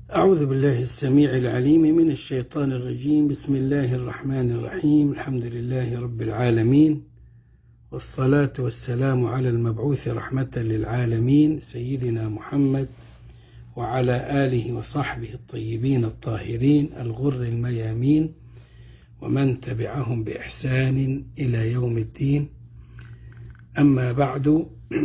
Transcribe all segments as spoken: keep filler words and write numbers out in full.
أعوذ بالله السميع العليم من الشيطان الرجيم. بسم الله الرحمن الرحيم. الحمد لله رب العالمين، والصلاة والسلام على المبعوث رحمة للعالمين سيدنا محمد وعلى آله وصحبه الطيبين الطاهرين الغر الميامين ومن تبعهم بإحسان إلى يوم الدين. أما بعد،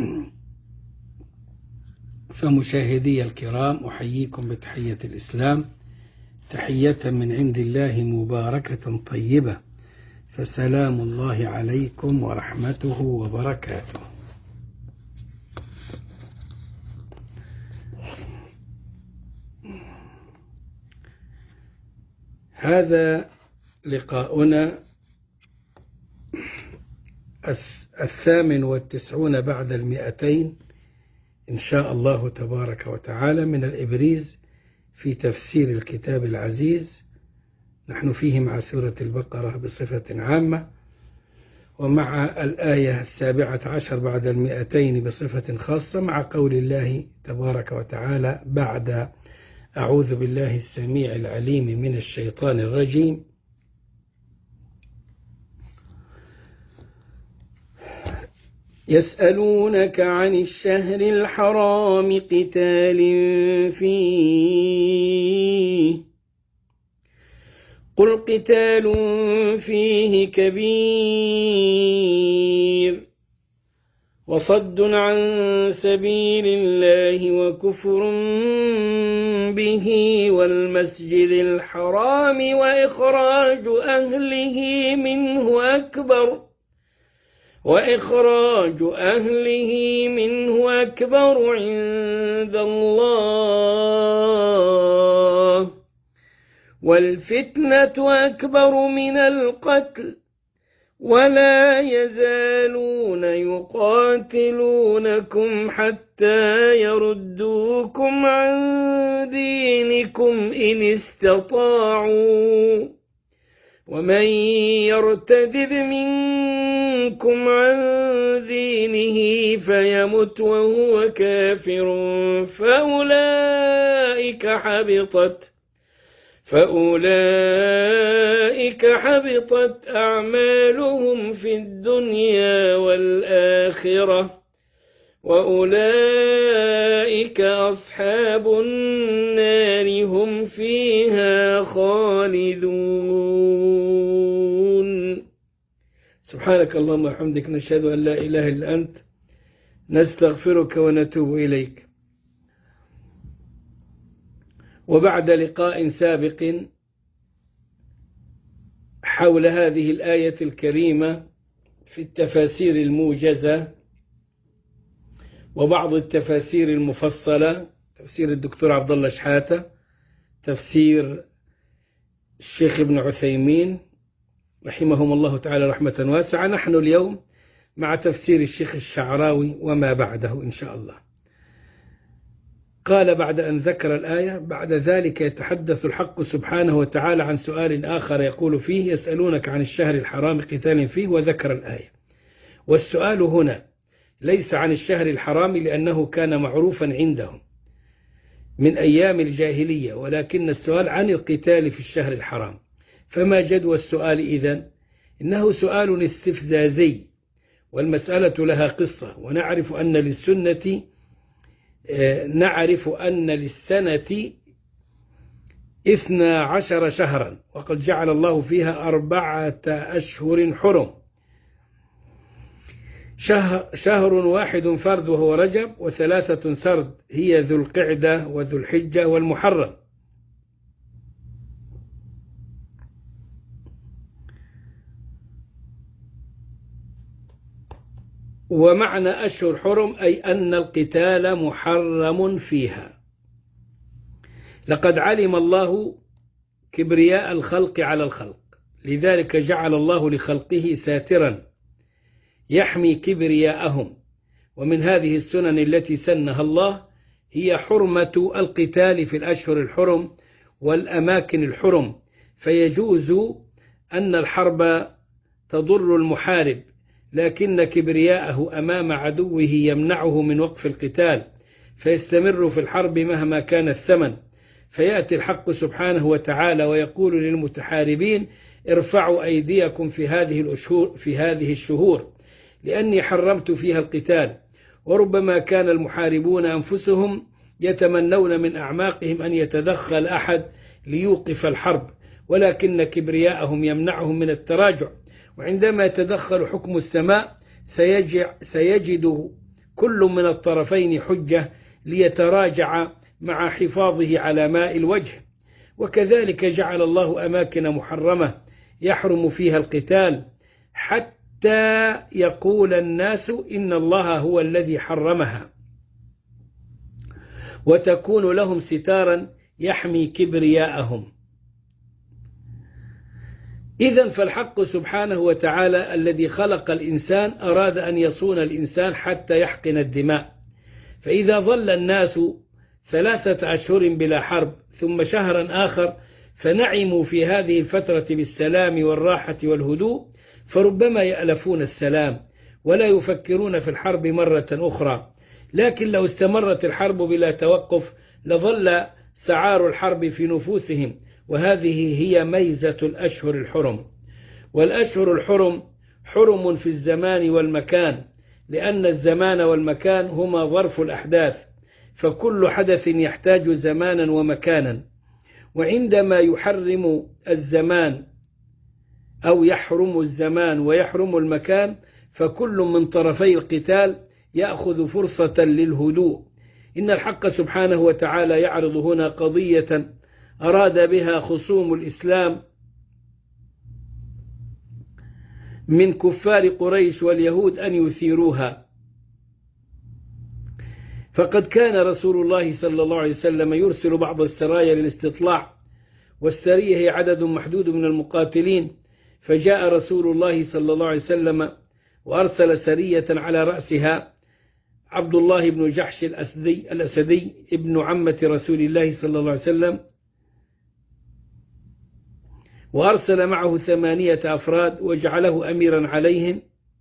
فمشاهدي الكرام، أحييكم بتحية الإسلام، تحية من عند الله مباركة طيبة، فسلام الله عليكم ورحمته وبركاته. هذا لقاؤنا الثامن والتسعون بعد المئتين إن شاء الله تبارك وتعالى من الإبريز في تفسير الكتاب العزيز. نحن فيه مع سورة البقرة بصفة عامة، ومع الآية السابعة عشر بعد المئتين بصفة خاصة، مع قول الله تبارك وتعالى بعد أعوذ بالله السميع العليم من الشيطان الرجيم: يسألونك عن الشهر الحرام قتال فيه قل قتال فيه كبير وصد عن سبيل الله وكفر به والمسجد الحرام وإخراج أهله منه أكبر وإخراج أهله منه أكبر عند الله والفتنة أكبر من القتل ولا يزالون يقاتلونكم حتى يردوكم عن دينكم إن استطاعوا ومن يرتدد منكم عن دينه فيمت وهو كافر فأولئك حبطت فأولئك حبطت أعمالهم في الدنيا والآخرة وأولئك أصحاب النار هم فيها خالدون. سبحانك اللهم وبحمدك، نشهد أن لا إله إلا أنت، نستغفرك ونتوب إليك. وبعد لقاء سابق حول هذه الآية الكريمة في التفاسير الموجزة وبعض التفاسير المفصلة، تفسير الدكتور عبد الله شحاتة، تفسير الشيخ ابن عثيمين رحمهم الله تعالى رحمة واسعة، نحن اليوم مع تفسير الشيخ الشعراوي وما بعده إن شاء الله. قال بعد أن ذكر الآية: بعد ذلك يتحدث الحق سبحانه وتعالى عن سؤال آخر يقول فيه: يسألونك عن الشهر الحرام قتال فيه، وذكر الآية. والسؤال هنا ليس عن الشهر الحرام لأنه كان معروفا عندهم من أيام الجاهلية، ولكن السؤال عن القتال في الشهر الحرام. فما جدوى السؤال إذن؟ إنه سؤال استفزازي، والمسألة لها قصة. ونعرف أن للسنة نعرف أن للسنة اثنا عشر شهرا، وقد جعل الله فيها أربعة أشهر حرم، شهر, شهر واحد فرد وهو رجب، وثلاثة سرد هي ذو القعدة وذو الحجة والمحرم. ومعنى أشهر حرم أي أن القتال محرم فيها. لقد علم الله كبرياء الخلق على الخلق، لذلك جعل الله لخلقه ساترا يحمي كبرياءهم. ومن هذه السنن التي سنها الله هي حرمة القتال في الأشهر الحرم والأماكن الحرم، فيجوز أن الحرب تضر المحارب، لكن كبرياءه أمام عدوه يمنعه من وقف القتال، فيستمر في الحرب مهما كان الثمن. فيأتي الحق سبحانه وتعالى ويقول للمتحاربين ارفعوا أيديكم في هذه الأشهر في هذه الشهور لأني حرمت فيها القتال. وربما كان المحاربون أنفسهم يتمنون من أعماقهم أن يتدخل أحد ليوقف الحرب، ولكن كبرياءهم يمنعهم من التراجع. وعندما يتدخل حكم السماء سيجد كل من الطرفين حجة ليتراجع مع حفاظه على ماء الوجه. وكذلك جعل الله أماكن محرمة يحرم فيها القتال حتى يقول الناس إن الله هو الذي حرمها، وتكون لهم ستارا يحمي كبرياءهم. إذن فالحق سبحانه وتعالى الذي خلق الإنسان أراد أن يصون الإنسان حتى يحقن الدماء. فإذا ظل الناس ثلاثة أشهر بلا حرب ثم شهرا آخر فنعموا في هذه الفترة بالسلام والراحة والهدوء، فربما يألفون السلام ولا يفكرون في الحرب مرة أخرى. لكن لو استمرت الحرب بلا توقف لظل سعار الحرب في نفوسهم، وهذه هي ميزة الأشهر الحرم. والأشهر الحرم حرم في الزمان والمكان، لأن الزمان والمكان هما ظرف الأحداث، فكل حدث يحتاج زمانا ومكانا. وعندما يحرم الزمان أو يحرم الزمان ويحرم المكان فكل من طرفي القتال يأخذ فرصة للهدوء. إن الحق سبحانه وتعالى يعرض هنا قضية أراد بها خصوم الإسلام من كفار قريش واليهود أن يثيروها. فقد كان رسول الله صلى الله عليه وسلم يرسل بعض السرايا للاستطلاع، والسرية هي عدد محدود من المقاتلين. فجاء رسول الله صلى الله عليه وسلم وأرسل سرية على رأسها عبد الله بن جحش الأسدي, الأسدي ابن عمة رسول الله صلى الله عليه وسلم، وأرسل معه ثمانية أفراد وجعله أميرا عليهم،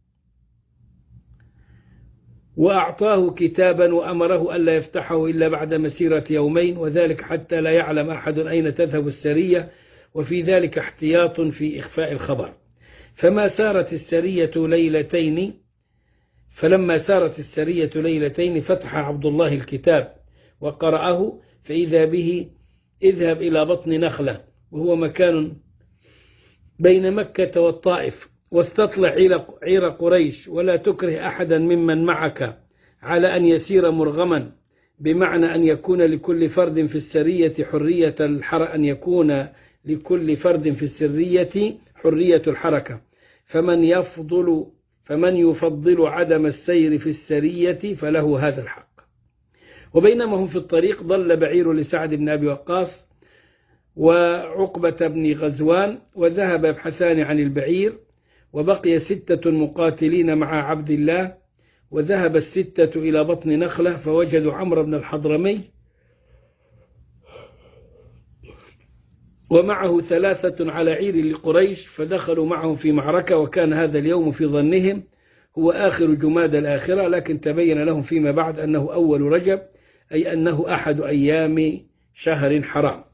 وأعطاه كتابا وأمره ألا يفتحه إلا بعد مسيرة يومين، وذلك حتى لا يعلم أحد أين تذهب السرية، وفي ذلك احتياط في إخفاء الخبر. فما سارت السرية ليلتين فلما سارت السرية ليلتين فتح عبد الله الكتاب وقرأه، فإذا به اذهب إلى بطن نخلة وهو مكان بين مكة والطائف، واستطلع عير قريش، ولا تكره أحدا ممن معك على أن يسير مرغما، بمعنى أن يكون لكل فرد في السرية حرية الحر أن يكون لكل فرد في السرية حرية الحركة، فمن يفضل فمن يفضل عدم السير في السرية فله هذا الحق. وبينما هم في الطريق ضل بعير لسعد بن أبي وقاص وعقبة بن غزوان، وذهب يبحثان عن البعير، وبقي ستة مقاتلين مع عبد الله، وذهب الستة إلى بطن نخلة فوجدوا عمرو بن الحضرمي ومعه ثلاثة على عير لقريش، فدخلوا معهم في معركة، وكان هذا اليوم في ظنهم هو آخر جماد الآخرة، لكن تبين لهم فيما بعد أنه أول رجب، أي أنه أحد أيام شهر حرام.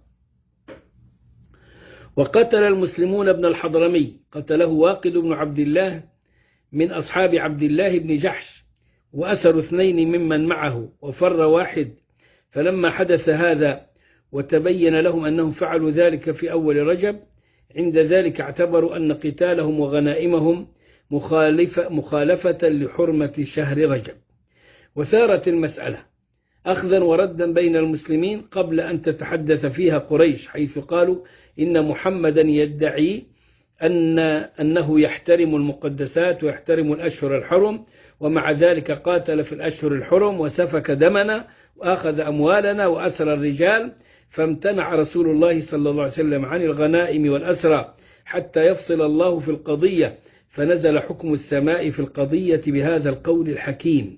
وقتل المسلمون ابن الحضرمي، قتله واقد بن عبد الله من أصحاب عبد الله بن جحش، وأسروا اثنين ممن معه وفر واحد. فلما حدث هذا وتبين لهم أنهم فعلوا ذلك في أول رجب، عند ذلك اعتبروا أن قتالهم وغنائمهم مخالفة, مخالفة لحرمة شهر رجب. وثارت المسألة أخذا وردا بين المسلمين قبل أن تتحدث فيها قريش، حيث قالوا إن محمدا يدعي أن أنه يحترم المقدسات ويحترم الأشهر الحرم، ومع ذلك قاتل في الأشهر الحرم وسفك دمنا وأخذ أموالنا وأسر الرجال. فامتنع رسول الله صلى الله عليه وسلم عن الغنائم والأسرى حتى يفصل الله في القضية، فنزل حكم السماء في القضية بهذا القول الحكيم: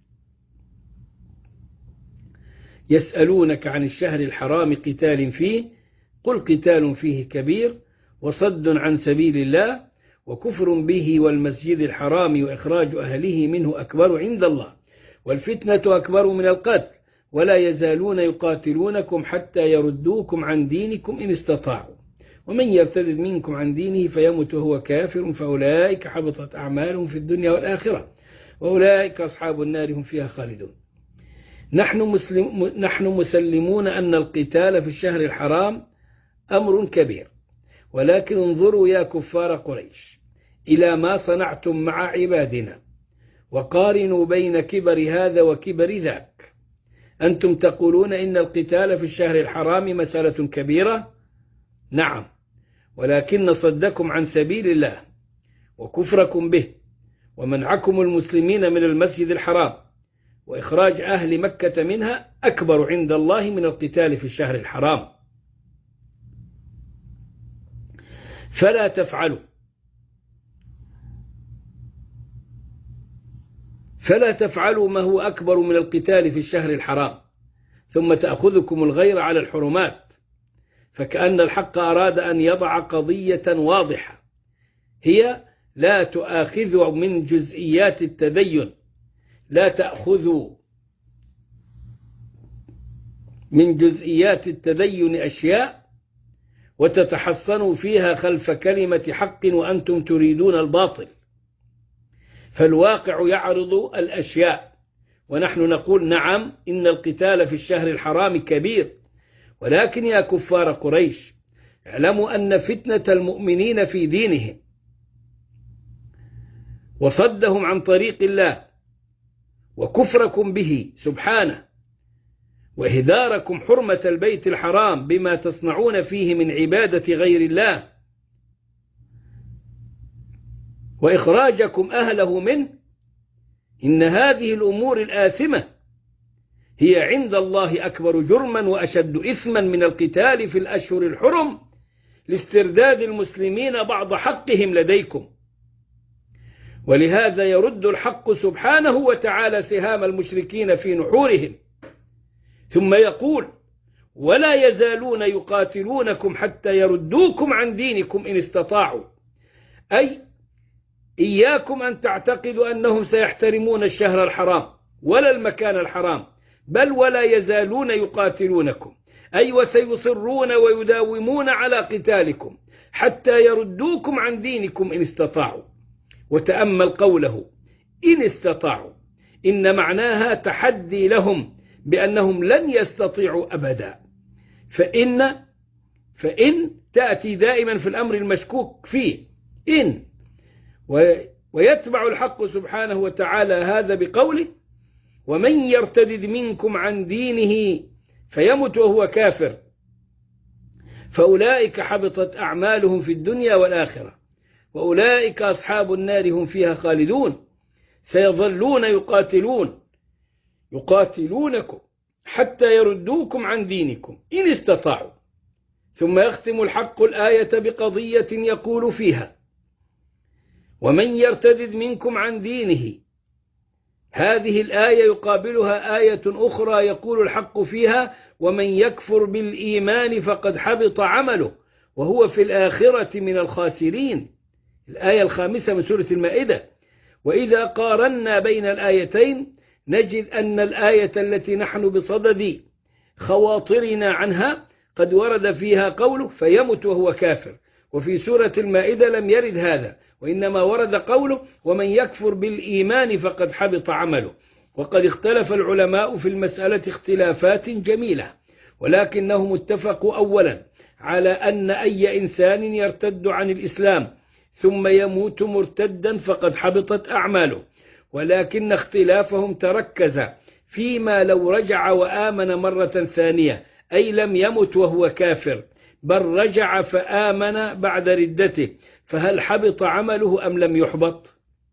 يسألونك عن الشهر الحرام قتال فيه، قل قتال فيه كبير وصد عن سبيل الله وكفر به والمسجد الحرام وإخراج أهله منه أكبر عند الله والفتنة أكبر من القتل ولا يزالون يقاتلونكم حتى يردوكم عن دينكم إن استطاعوا ومن يرتد منكم عن دينه فيمت وهو كافر فأولئك حبطت أعمالهم في الدنيا والآخرة وأولئك أصحاب النار هم فيها خالدون. نحن, مسلم نحن مسلمون أن القتال في الشهر الحرام أمر كبير، ولكن انظروا يا كفار قريش إلى ما صنعتم مع عبادنا وقارنوا بين كبر هذا وكبر ذاك. أنتم تقولون إن القتال في الشهر الحرام مسألة كبيرة، نعم، ولكن صدكم عن سبيل الله وكفركم به ومنعكم المسلمين من المسجد الحرام وإخراج أهل مكة منها أكبر عند الله من القتال في الشهر الحرام. فلا تفعلوا فلا تفعلوا ما هو أكبر من القتال في الشهر الحرام ثم تأخذكم الغير على الحرمات، فكأن الحق أراد أن يضع قضية واضحة هي لا تؤاخذوا من جزئيات التدين، لا تأخذوا من جزئيات التدين أشياء وتتحصنوا فيها خلف كلمة حق وأنتم تريدون الباطل. فالواقع يعرض الأشياء، ونحن نقول نعم إن القتال في الشهر الحرام كبير، ولكن يا كفار قريش اعلموا أن فتنة المؤمنين في دينهم وصدهم عن طريق الله وكفركم به سبحانه وإهداركم حرمة البيت الحرام بما تصنعون فيه من عبادة غير الله وإخراجكم أهله منه، إن هذه الأمور الآثمة هي عند الله أكبر جرما وأشد إثما من القتال في الأشهر الحرم لاسترداد المسلمين بعض حقهم لديكم. ولهذا يرد الحق سبحانه وتعالى سهام المشركين في نحورهم، ثم يقول ولا يزالون يقاتلونكم حتى يردوكم عن دينكم إن استطاعوا، أي إياكم أن تعتقدوا أنهم سيحترمون الشهر الحرام ولا المكان الحرام، بل ولا يزالون يقاتلونكم، أي وسيصرون ويداومون على قتالكم حتى يردوكم عن دينكم إن استطاعوا. وتأمل قوله إن استطاعوا، إن معناها تحدي لهم بأنهم لن يستطيعوا أبدا، فإن فإن تأتي دائما في الأمر المشكوك فيه إن، ويتبع الحق سبحانه وتعالى هذا بقوله ومن يرتد منكم عن دينه فيمت وهو كافر فأولئك حبطت أعمالهم في الدنيا والآخرة وأولئك أصحاب النار هم فيها خالدون. سيظلون يقاتلون يقاتلونكم حتى يردوكم عن دينكم إن استطاعوا. ثم يختم الحق الآية بقضية يقول فيها ومن يرتد منكم عن دينه. هذه الآية يقابلها آية أخرى يقول الحق فيها ومن يكفر بالإيمان فقد حبط عمله وهو في الآخرة من الخاسرين، الآية الخامسة من سورة المائدة. وإذا قارنا بين الآيتين نجد أن الآية التي نحن بصدد خواطرنا عنها قد ورد فيها قوله فيمت وهو كافر، وفي سورة المائدة لم يرد هذا، وإنما ورد قوله ومن يكفر بالإيمان فقد حبط عمله. وقد اختلف العلماء في المسألة اختلافات جميلة، ولكنهم اتفقوا أولا على أن أي إنسان يرتد عن الإسلام ثم يموت مرتدا فقد حبطت أعماله، ولكن اختلافهم تركز فيما لو رجع وآمن مرة ثانية، أي لم يمت وهو كافر بل رجع فآمن بعد ردته، فهل حبط عمله أم لم يحبط؟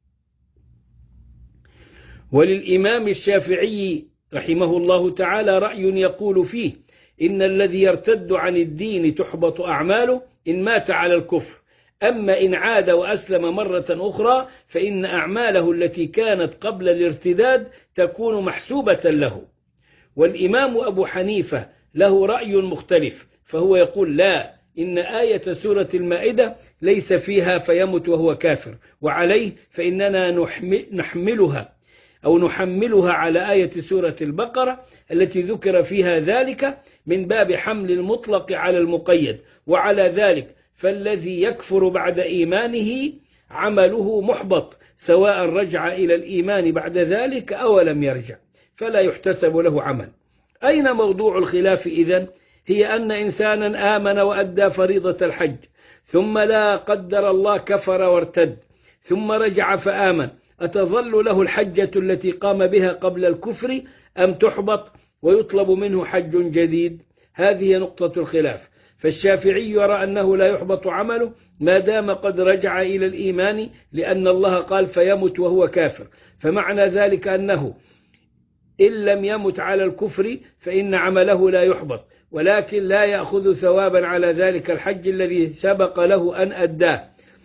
وللإمام الشافعي رحمه الله تعالى رأي يقول فيه إن الذي يرتد عن الدين تحبط أعماله إن مات على الكفر، أما إن عاد وأسلم مرة أخرى فإن أعماله التي كانت قبل الارتداد تكون محسوبة له. والإمام أبو حنيفة له رأي مختلف، فهو يقول لا، إن آية سورة المائدة ليس فيها فيمت وهو كافر، وعليه فإننا نحملها أو نحملها على آية سورة البقرة التي ذكر فيها ذلك من باب حمل المطلق على المقيد. وعلى ذلك فالذي يكفر بعد إيمانه عمله محبط، سواء رجع إلى الإيمان بعد ذلك أو لم يرجع، فلا يحتسب له عمل. أين موضوع الخلاف إذن؟ هي أن إنسانا آمن وأدى فريضة الحج، ثم لا قدر الله كفر وارتد، ثم رجع فآمن، أتظل له الحجة التي قام بها قبل الكفر أم تحبط ويطلب منه حج جديد؟ هذه نقطة الخلاف. فالشافعي يرى أنه لا يحبط عمله ما دام قد رجع إلى الإيمان، لأن الله قال فيمت وهو كافر، فمعنى ذلك أنه إن لم يمت على الكفر فإن عمله لا يحبط، ولكن لا يأخذ ثوابا على ذلك الحج الذي سبق له أن أداه.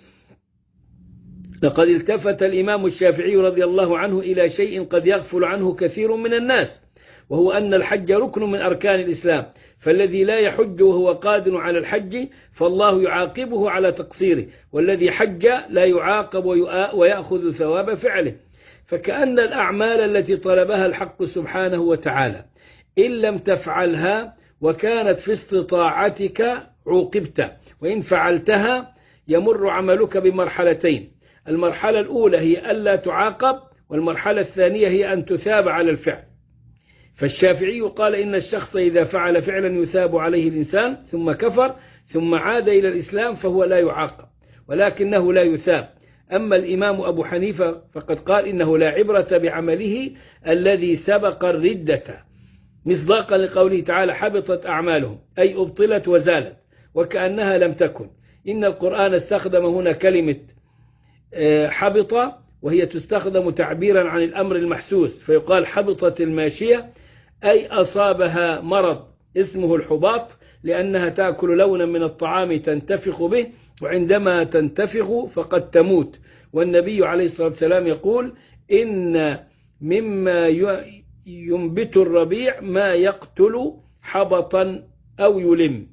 لقد التفت الإمام الشافعي رضي الله عنه إلى شيء قد يغفل عنه كثير من الناس، وهو أن الحج ركن من أركان الإسلام، فالذي لا يحج وهو قادر على الحج فالله يعاقبه على تقصيره، والذي حج لا يعاقب ويأخذ ثواب فعله. فكأن الأعمال التي طلبها الحق سبحانه وتعالى إن لم تفعلها وكانت في استطاعتك عوقبت، وإن فعلتها يمر عملك بمرحلتين: المرحلة الأولى هي ألا تعاقب، والمرحلة الثانية هي أن تثاب على الفعل. فالشافعي قال إن الشخص إذا فعل فعلا يثاب عليه الإنسان ثم كفر ثم عاد إلى الإسلام فهو لا يعاقب ولكنه لا يثاب. أما الإمام أبو حنيفة فقد قال إنه لا عبرة بعمله الذي سبق الردة، مصداقا لقوله تعالى حبطت أعمالهم، أي أبطلت وزالت وكأنها لم تكن. إن القرآن استخدم هنا كلمة حبط، وهي تستخدم تعبيرا عن الأمر المحسوس، فيقال حبطت الماشية أي أصابها مرض اسمه الحباط، لأنها تأكل لونا من الطعام تنتفخ به، وعندما تنتفخ فقد تموت. والنبي عليه الصلاة والسلام يقول إن مما ينبت الربيع ما يقتل حبطا أو يلم،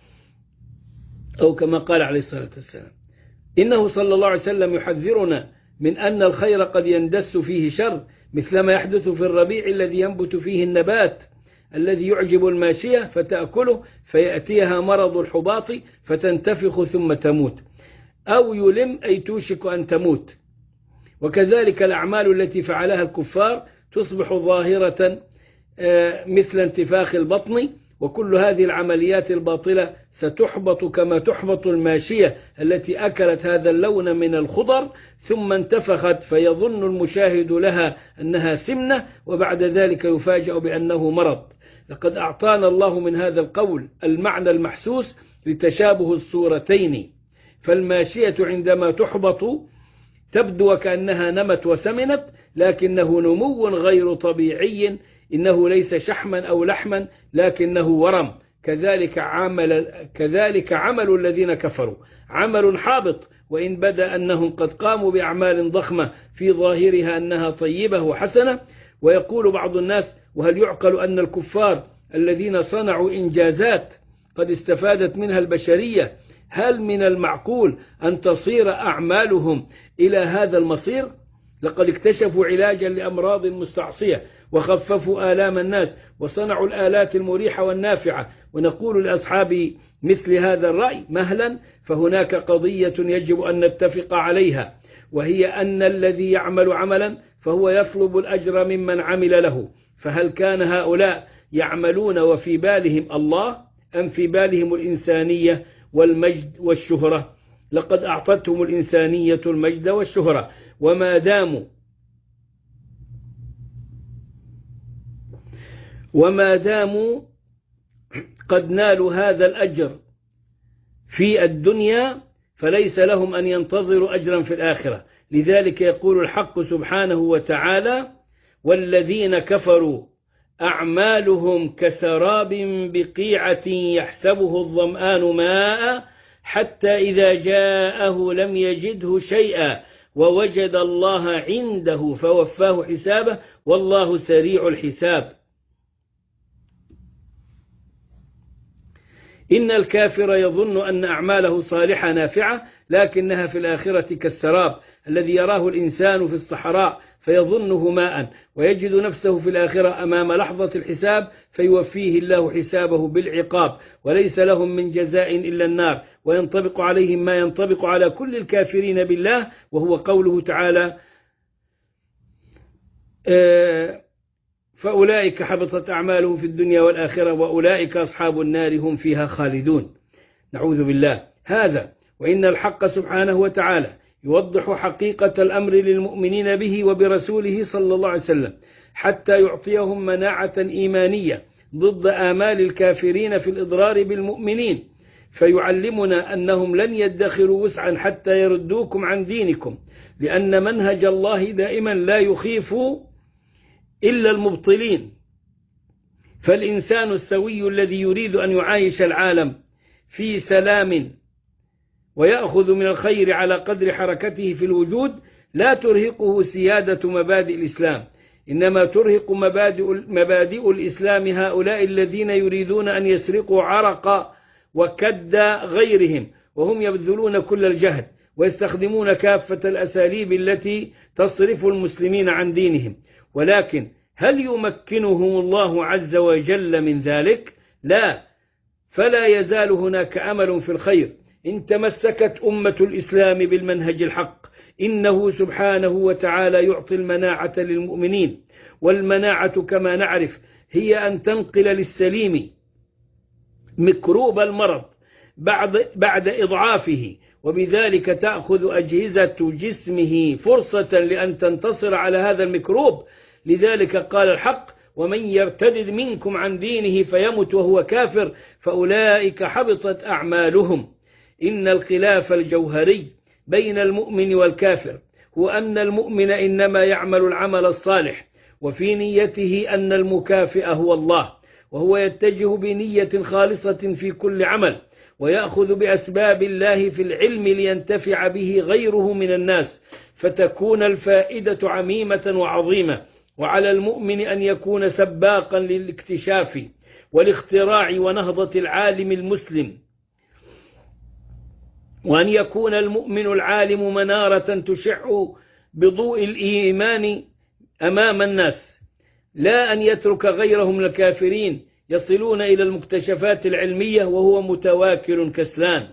أو كما قال عليه الصلاة والسلام. إنه صلى الله عليه وسلم يحذرنا من أن الخير قد يندس فيه شر، مثلما يحدث في الربيع الذي ينبت فيه النبات الذي يعجب الماشية فتأكله فيأتيها مرض الحباط فتنتفخ ثم تموت، أو يلم أي توشك أن تموت. وكذلك الأعمال التي فعلها الكفار تصبح ظاهرة مثل انتفاخ البطن، وكل هذه العمليات الباطلة ستحبط كما تحبط الماشية التي أكلت هذا اللون من الخضر ثم انتفخت، فيظن المشاهد لها أنها سمنة، وبعد ذلك يفاجأ بأنه مرض. لقد أعطانا الله من هذا القول المعنى المحسوس لتشابه الصورتين. فالماشية عندما تحبط تبدو كأنها نمت وسمنت، لكنه نمو غير طبيعي، إنه ليس شحما أو لحما لكنه ورم. كذلك عمل, كذلك عمل الذين كفروا عمل حابط، وإن بدا أنهم قد قاموا بأعمال ضخمة في ظاهرها أنها طيبة وحسنة. ويقول بعض الناس: وهل يعقل أن الكفار الذين صنعوا إنجازات قد استفادت منها البشرية، هل من المعقول أن تصير أعمالهم إلى هذا المصير؟ لقد اكتشفوا علاجا لأمراض مستعصية، وخففوا آلام الناس، وصنعوا الآلات المريحة والنافعة. ونقول لأصحاب مثل هذا الرأي مهلا، فهناك قضية يجب أن نتفق عليها، وهي أن الذي يعمل عملا فهو يطلب الأجر ممن عمل له. فهل كان هؤلاء يعملون وفي بالهم الله، أم في بالهم الإنسانية والمجد والشهرة؟ لقد أعطتهم الإنسانية المجد والشهرة، وما داموا وما داموا قد نالوا هذا الأجر في الدنيا فليس لهم أن ينتظروا أجرا في الآخرة. لذلك يقول الحق سبحانه وتعالى: والذين كفروا أعمالهم كسراب بقيعة يحسبه الظمآن ماء حتى إذا جاءه لم يجده شيئا ووجد الله عنده فوفاه حسابه والله سريع الحساب. إن الكافر يظن أن أعماله صالحة نافعة، لكنها في الآخرة كالسراب الذي يراه الإنسان في الصحراء فيظنه ماء، ويجد نفسه في الآخرة أمام لحظة الحساب فيوفيه الله حسابه بالعقاب، وليس لهم من جزاء إلا النار، وينطبق عليهم ما ينطبق على كل الكافرين بالله، وهو قوله تعالى: فأولئك حبطت أعمالهم في الدنيا والآخرة وأولئك أصحاب النار هم فيها خالدون. نعوذ بالله. هذا وإن الحق سبحانه وتعالى يوضح حقيقة الأمر للمؤمنين به وبرسوله صلى الله عليه وسلم حتى يعطيهم مناعة إيمانية ضد آمال الكافرين في الإضرار بالمؤمنين، فيعلمنا أنهم لن يدخروا وسعا حتى يردوكم عن دينكم، لأن منهج الله دائما لا يخيف إلا المبطلين. فالإنسان السوي الذي يريد أن يعايش العالم في سلام ويأخذ من الخير على قدر حركته في الوجود لا ترهقه سيادة مبادئ الإسلام، إنما ترهق مبادئ, مبادئ الإسلام هؤلاء الذين يريدون أن يسرقوا عرق وكد غيرهم، وهم يبذلون كل الجهد ويستخدمون كافة الأساليب التي تصرف المسلمين عن دينهم. ولكن هل يمكنهم الله عز وجل من ذلك؟ لا، فلا يزال هناك أمل في الخير إن تمسكت أمة الإسلام بالمنهج الحق. إنه سبحانه وتعالى يعطي المناعة للمؤمنين، والمناعة كما نعرف هي أن تنقل للسليم ميكروب المرض بعد, بعد إضعافه، وبذلك تأخذ أجهزة جسمه فرصة لأن تنتصر على هذا الميكروب. لذلك قال الحق: ومن يرتد منكم عن دينه فيمت وهو كافر فأولئك حبطت أعمالهم. إن الخلاف الجوهري بين المؤمن والكافر هو أن المؤمن إنما يعمل العمل الصالح، وفي نيته أن المكافئ هو الله، وهو يتجه بنية خالصة في كل عمل، ويأخذ بأسباب الله في العلم لينتفع به غيره من الناس، فتكون الفائدة عميمة وعظيمة. وعلى المؤمن أن يكون سباقا للاكتشاف والاختراع ونهضة العالم المسلم، وأن يكون المؤمن العالم منارة تشع بضوء الإيمان أمام الناس، لا أن يترك غيرهم الكافرين يصلون إلى المكتشفات العلمية وهو متواكل كسلان.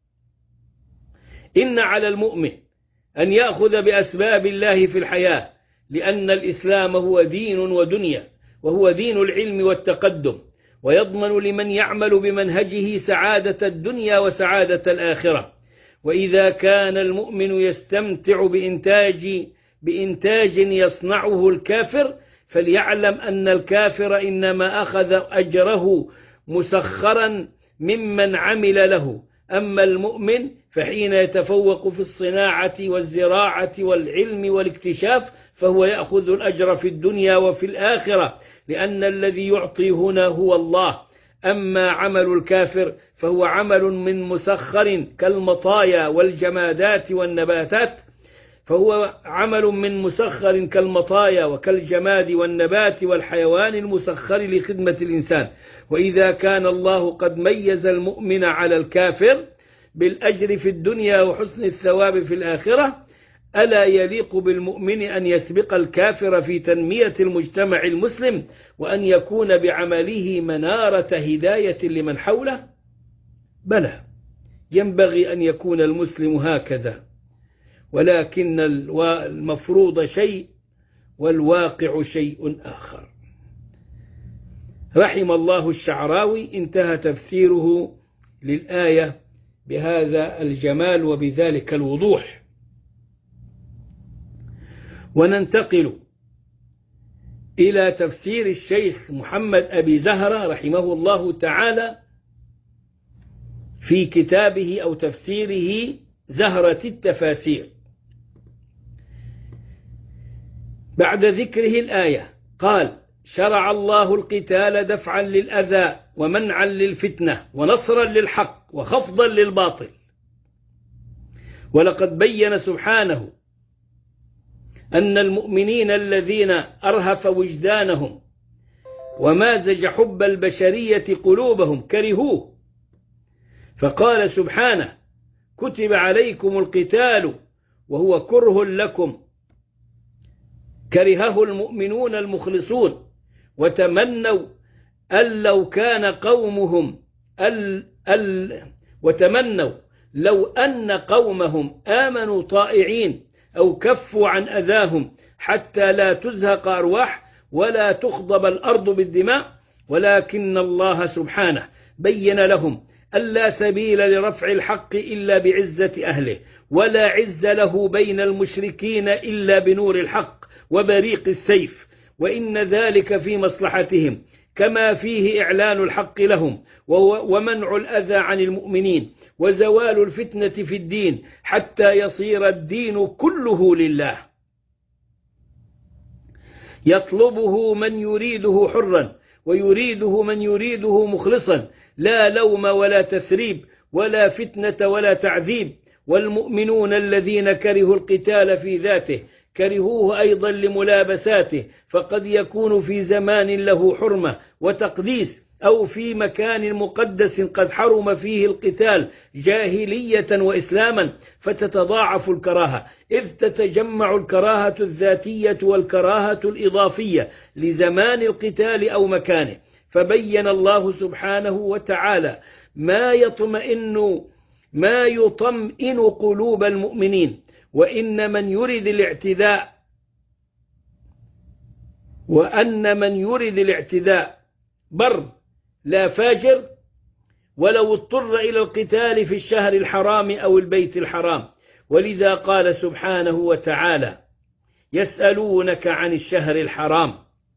إن على المؤمن أن يأخذ بأسباب الله في الحياة، لأن الإسلام هو دين ودنيا، وهو دين العلم والتقدم، ويضمن لمن يعمل بمنهجه سعادة الدنيا وسعادة الآخرة. وإذا كان المؤمن يستمتع بإنتاج, بإنتاج يصنعه الكافر، فليعلم أن الكافر إنما أخذ أجره مسخرا ممن عمل له، أما المؤمن فحين يتفوق في الصناعة والزراعة والعلم والاكتشاف فهو يأخذ الأجر في الدنيا وفي الآخرة، لأن الذي يعطي هنا هو الله. أما عمل الكافر فهو عمل من مسخر كالمطايا والجمادات والنباتات فهو عمل من مسخر كالمطايا وكالجماد والنبات والحيوان المسخر لخدمة الإنسان. وإذا كان الله قد ميز المؤمن على الكافر بالأجر في الدنيا وحسن الثواب في الآخرة، ألا يليق بالمؤمن أن يسبق الكافر في تنمية المجتمع المسلم، وأن يكون بعمله منارة هداية لمن حوله؟ بلى، ينبغي أن يكون المسلم هكذا، ولكن المفروض شيء والواقع شيء آخر. رحم الله الشعراوي، انتهى تفسيره للآية بهذا الجمال وبذلك الوضوح. وننتقل إلى تفسير الشيخ محمد أبي زهرة رحمه الله تعالى في كتابه أو تفسيره زهرة التفاسير. بعد ذكره الآية قال: شرع الله القتال دفعا للأذى ومنعا للفتنة ونصرا للحق وخفضا للباطل. ولقد بين سبحانه أن المؤمنين الذين أرهف وجدانهم ومازج حب البشرية قلوبهم كرهوه، فقال سبحانه: كتب عليكم القتال وهو كره لكم كرهه المؤمنون المخلصون وتمنوا أن لو كان قومهم ال ال وتمنوا لو أن قومهم آمنوا طائعين أو كفوا عن أذاهم حتى لا تزهق أرواح ولا تخضب الأرض بالدماء، ولكن الله سبحانه بين لهم ألا سبيل لرفع الحق إلا بعزة أهله، ولا عز له بين المشركين إلا بنور الحق وبريق السيف، وإن ذلك في مصلحتهم كما فيه إعلان الحق لهم ومنع الأذى عن المؤمنين وزوال الفتنة في الدين حتى يصير الدين كله لله، يطلبه من يريده حرا ويريده من يريده مخلصا، لا لوم ولا تثريب ولا فتنة ولا تعذيب. والمؤمنون الذين كرهوا القتال في ذاته كرهوه أيضا لملابساته، فقد يكون في زمان له حرمة وتقديس أو في مكان مقدس قد حرم فيه القتال جاهلية وإسلاما، فتتضاعف الكراهة، إذ تتجمع الكراهة الذاتية والكراهة الإضافية لزمان القتال أو مكانه. فبين الله سبحانه وتعالى ما يطمئن ما يطمئن قلوب المؤمنين، وإن من يريد الاعتداء وأن من يريد الاعتداء بر لا فاجر، ولو اضطر إلى القتال في الشهر الحرام أو البيت الحرام. ولذا قال سبحانه وتعالى: يسألونك عن الشهر الحرام.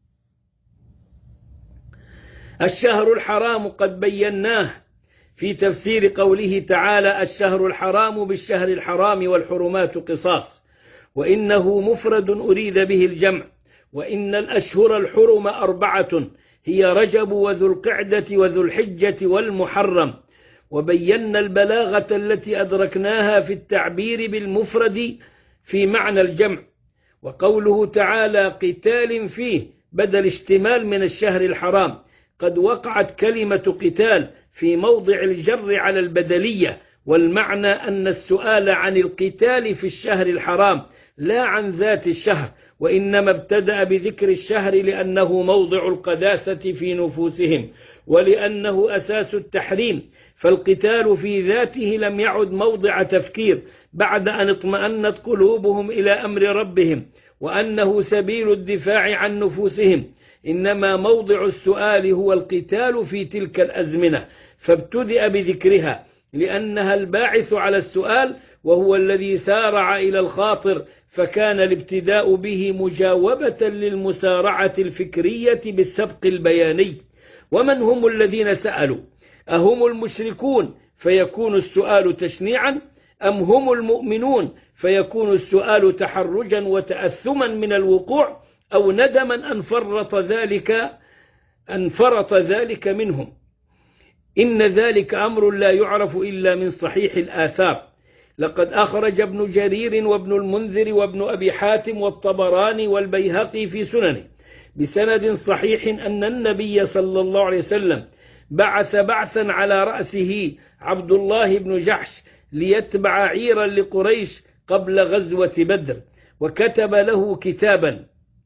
الشهر الحرام قد بيناه في تفسير قوله تعالى: الشهر الحرام بالشهر الحرام والحرمات قصاص، وإنه مفرد أريد به الجمع، وإن الأشهر الحرم أربعة هي رجب وذو القعدة وذو الحجة والمحرم. وبينا البلاغة التي أدركناها في التعبير بالمفرد في معنى الجمع. وقوله تعالى: قتال فيه بدل اشتمال من الشهر الحرام، قد وقعت كلمة قتال في موضع الجر على البدلية، والمعنى أن السؤال عن القتال في الشهر الحرام لا عن ذات الشهر، وإنما ابتدأ بذكر الشهر لأنه موضع القداسة في نفوسهم، ولأنه أساس التحريم. فالقتال في ذاته لم يعد موضع تفكير بعد أن اطمأنت قلوبهم إلى أمر ربهم وأنه سبيل الدفاع عن نفوسهم، إنما موضع السؤال هو القتال في تلك الأزمنة، فابتدأ بذكرها لأنها الباعث على السؤال، وهو الذي سارع إلى الخاطر، فكان الابتداء به مجاوبة للمسارعة الفكرية بالسبق البياني. ومن هم الذين سألوا؟ أهم المشركون فيكون السؤال تشنيعا، أم هم المؤمنون فيكون السؤال تحرجا وتأثما من الوقوع، أو ندما أن فرط ذلك أن فرط ذلك منهم؟ إن ذلك أمر لا يعرف إلا من صحيح الآثار. لقد أخرج ابن جرير وابن المنذر وابن أبي حاتم والطبراني والبيهقي في سننه بسند صحيح أن النبي صلى الله عليه وسلم بعث بعثا على رأسه عبد الله بن جحش ليتبع عيرا لقريش قبل غزوة بدر، وكتب له كتابا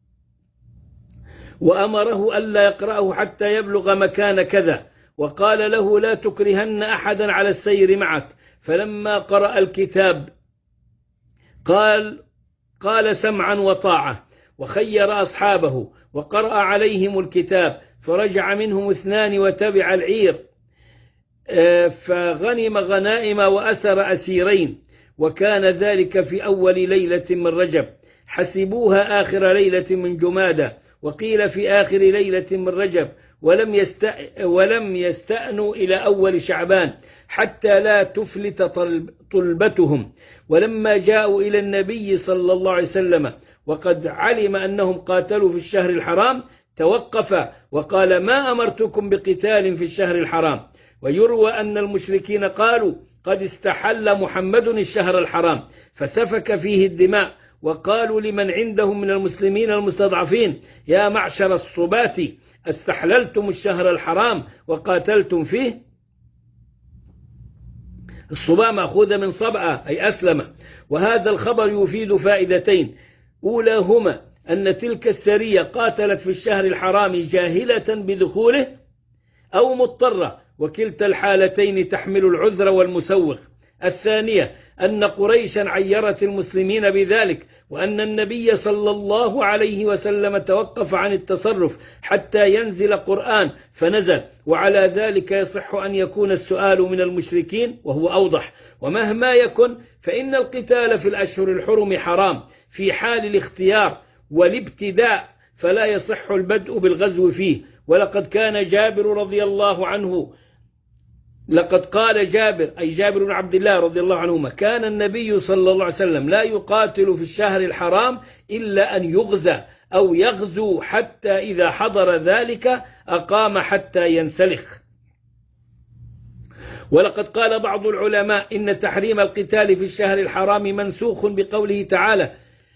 وأمره ألا يقرأه حتى يبلغ مكان كذا، وقال له: لا تكرهن أحدا على السير معك. فلما قرأ الكتاب قال قال سمعا وطاعة، وخير أصحابه وقرأ عليهم الكتاب، فرجع منهم اثنان وتبع العير، فغنم غنائم وأسر أسيرين، وكان ذلك في أول ليلة من رجب، حسبوها آخر ليلة من جمادى، وقيل في آخر ليلة من رجب، ولم يست... ولم يستأنوا إلى أول شعبان حتى لا تفلت طلب... طلبتهم. ولما جاءوا إلى النبي صلى الله عليه وسلم وقد علم أنهم قاتلوا في الشهر الحرام توقف وقال: ما أمرتكم بقتال في الشهر الحرام. ويروى أن المشركين قالوا: قد استحل محمد الشهر الحرام، فسفك فيه الدماء، وقالوا لمن عندهم من المسلمين المستضعفين: يا معشر الصبات، استحللتم الشهر الحرام وقاتلتم فيه؟ الصبا مأخوذة من صبأ أي أسلم. وهذا الخبر يفيد فائدتين: أولاهما أن تلك السرية قاتلت في الشهر الحرام جاهلة بدخوله أو مضطرة، وكلتا الحالتين تحمل العذر والمسوغ. الثانية أن قريشا عيرت المسلمين بذلك، وأن النبي صلى الله عليه وسلم توقف عن التصرف حتى ينزل قرآن فنزل، وعلى ذلك يصح أن يكون السؤال من المشركين وهو أوضح. ومهما يكن فإن القتال في الأشهر الحرم حرام في حال الاختيار والابتداء، فلا يصح البدء بالغزو فيه. ولقد كان جابر رضي الله عنه لقد قال جابر أي جابر بن عبد الله رضي الله عنهما: كان النبي صلى الله عليه وسلم لا يقاتل في الشهر الحرام إلا أن يغزى أو يغزو، حتى إذا حضر ذلك أقام حتى ينسلخ. ولقد قال بعض العلماء إن تحريم القتال في الشهر الحرام منسوخ بقوله تعالى: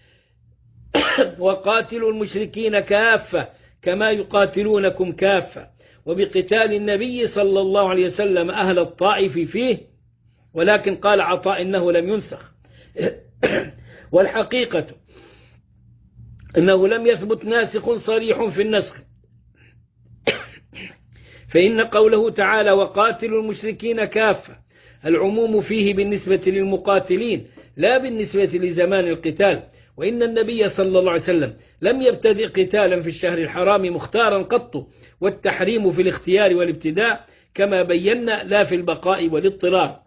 وقاتلوا المشركين كافة كما يقاتلونكم كافة، وبقتال النبي صلى الله عليه وسلم أهل الطائف فيه. ولكن قال عطاء إنه لم ينسخ. والحقيقة إنه لم يثبت ناسخ صريح في النسخ، فإن قوله تعالى: وقاتلوا المشركين كافة، العموم فيه بالنسبة للمقاتلين لا بالنسبة لزمان القتال. وإن النبي صلى الله عليه وسلم لم يبتدئ قتالا في الشهر الحرام مختارا قط، والتحريم في الاختيار والابتداء كما بينا، لا في البقاء والاضطرار.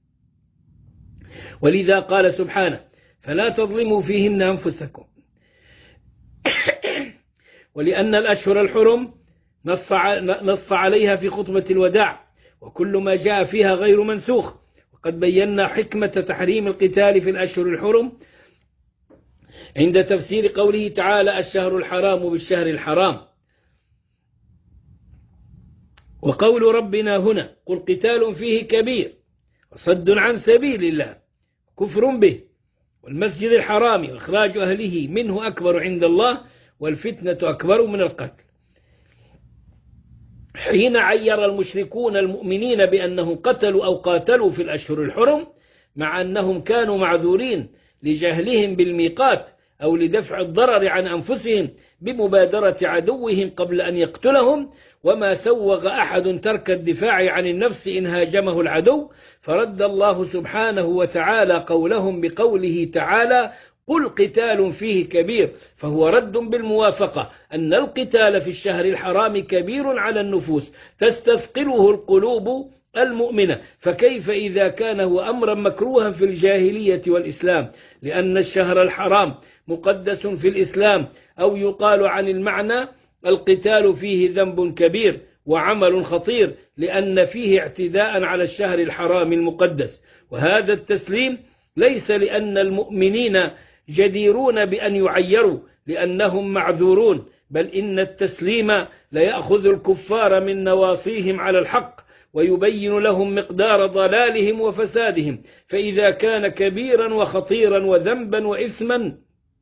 ولذا قال سبحانه: فلا تظلموا فيهن أنفسكم. ولأن الأشهر الحرم نص عليها في خطبة الوداع، وكل ما جاء فيها غير منسوخ. وقد بينا حكمة تحريم القتال في الأشهر الحرم عند تفسير قوله تعالى: الشهر الحرام بالشهر الحرام. وقول ربنا هنا: قل قتال فيه كبير وصد عن سبيل الله كفر به والمسجد الحرام وإخراج أهله منه أكبر عند الله والفتنة أكبر من القتل. حين عير المشركون المؤمنين بأنهم قتلوا أو قاتلوا في الأشهر الحرم، مع أنهم كانوا معذورين لجهلهم بالميقات أو لدفع الضرر عن أنفسهم بمبادرة عدوهم قبل أن يقتلهم، وما سوغ أحد ترك الدفاع عن النفس إن هاجمه العدو، فرد الله سبحانه وتعالى قولهم بقوله تعالى: قل قتال فيه كبير، فهو رد بالموافقة أن القتال في الشهر الحرام كبير على النفوس تستثقله القلوب المؤمنة، فكيف إذا كان هو أمرا مكروها في الجاهلية والإسلام؟ لأن الشهر الحرام مقدس في الإسلام. أو يقال عن المعنى: القتال فيه ذنب كبير وعمل خطير، لأن فيه اعتداء على الشهر الحرام المقدس. وهذا التسليم ليس لأن المؤمنين جديرون بأن يعيروا لأنهم معذورون، بل إن التسليم ليأخذ الكفار من نواصيهم على الحق ويبين لهم مقدار ضلالهم وفسادهم. فإذا كان كبيرا وخطيرا وذنبا وإثما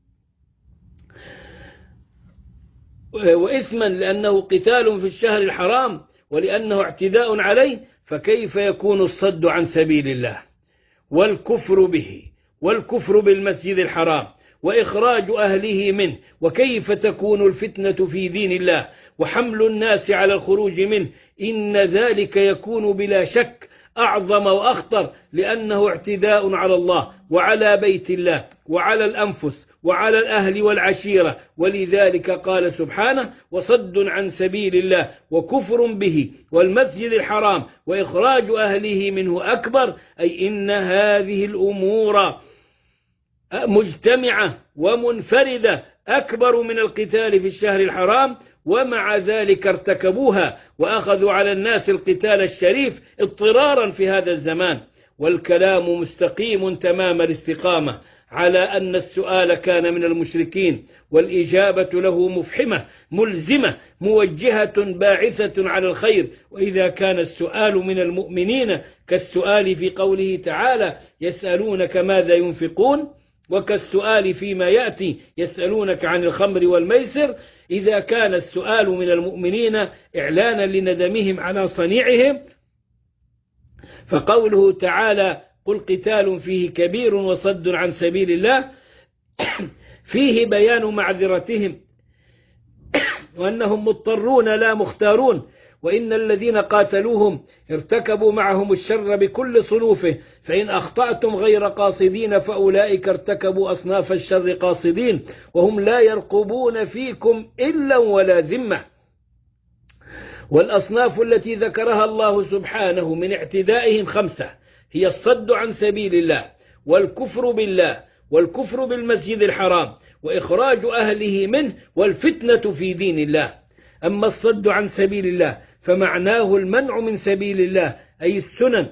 وإثما لأنه قتال في الشهر الحرام ولأنه اعتداء عليه، فكيف يكون الصد عن سبيل الله والكفر به والكفر بالمسجد الحرام وإخراج أهله منه؟ وكيف تكون الفتنة في دين الله وحمل الناس على الخروج منه؟ إن ذلك يكون بلا شك أعظم وأخطر، لأنه اعتداء على الله وعلى بيت الله وعلى الأنفس وعلى الأهل والعشيرة. ولذلك قال سبحانه: وصد عن سبيل الله وكفر به والمسجد الحرام وإخراج أهله منه أكبر، أي إن هذه الأمور مجتمعة ومنفردة أكبر من القتال في الشهر الحرام، ومع ذلك ارتكبوها وأخذوا على الناس القتال الشريف اضطرارا في هذا الزمان. والكلام مستقيم تمام الاستقامة على أن السؤال كان من المشركين، والإجابة له مفحمة ملزمة موجهة باعثة على الخير. وإذا كان السؤال من المؤمنين كالسؤال في قوله تعالى: يسألونك ماذا ينفقون، وكالسؤال فيما يأتي: يسألونك عن الخمر والميسر، إذا كان السؤال من المؤمنين إعلانا لندمهم على صنيعهم، فقوله تعالى: قل قتال فيه كبير وصد عن سبيل الله فيه بيان معذرتهم وأنهم مضطرون لا مختارون، وإن الذين قاتلوهم ارتكبوا معهم الشر بكل صنوفه، فإن أخطأتم غير قاصدين فأولئك ارتكبوا أصناف الشر قاصدين، وهم لا يرقبون فيكم إلا ولا ذمة. والأصناف التي ذكرها الله سبحانه من اعتدائهم خمسة، هي الصد عن سبيل الله، والكفر بالله، والكفر بالمسجد الحرام، وإخراج أهله منه، والفتنة في دين الله. أما الصد عن سبيل الله فمعناه المنع من سبيل الله، أي السنن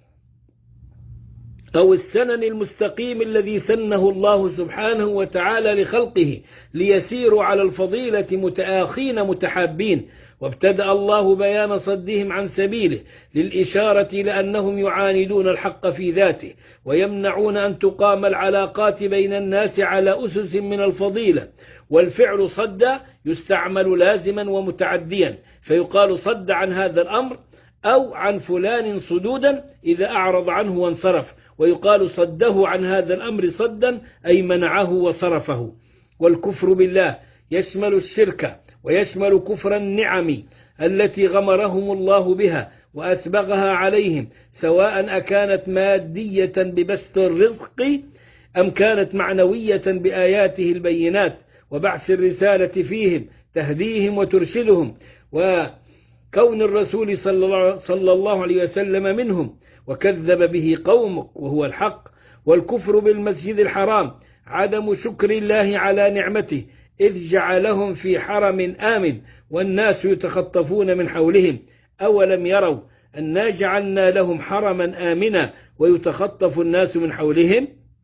أو السنن المستقيم الذي سنه الله سبحانه وتعالى لخلقه ليسيروا على الفضيلة متآخين متحابين. وابتدأ الله بيان صدهم عن سبيله للإشارة إلى أنهم يعاندون الحق في ذاته، ويمنعون أن تقام العلاقات بين الناس على أسس من الفضيلة. والفعل صد يستعمل لازما ومتعديا، فيقال صد عن هذا الأمر أو عن فلان صدودا إذا أعرض عنه وانصرف، ويقال صده عن هذا الأمر صدا أي منعه وصرفه. والكفر بالله يشمل الشرك ويشمل كفر النعم التي غمرهم الله بها وأسبغها عليهم، سواء أكانت مادية ببسط الرزق أم كانت معنوية بآياته البينات وبعث الرسالة فيهم تهديهم وترشدهم، وكون الرسول صلى الله عليه وسلم منهم وكذب به قومك وهو الحق. والكفر بالمسجد الحرام عدم شكر الله على نعمته إذ جعلهم في حرم آمن والناس يتخطفون من حولهم، أولم يروا أنا جعلنا لهم حرما آمنا ويتخطف الناس من حولهم.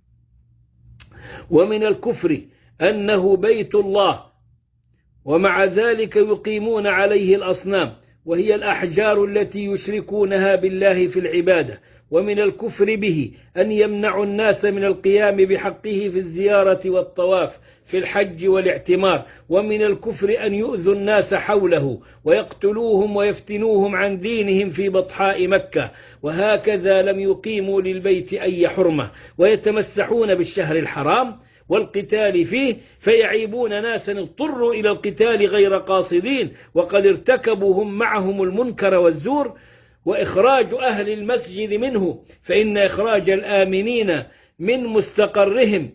ومن الكفر أنه بيت الله ومع ذلك يقيمون عليه الأصنام، وهي الأحجار التي يشركونها بالله في العبادة. ومن الكفر به أن يمنع الناس من القيام بحقه في الزيارة والطواف في الحج والاعتمار. ومن الكفر أن يؤذوا الناس حوله ويقتلوهم ويفتنوهم عن دينهم في بطحاء مكة، وهكذا لم يقيموا للبيت أي حرمة، ويتمسحون بالشهر الحرام والقتال فيه، فيعيبون ناسا اضطروا إلى القتال غير قاصدين، وقد ارتكبوا هم معهم المنكر والزور. وإخراج أهل المسجد منه، فإن إخراج الآمنين من مستقرهم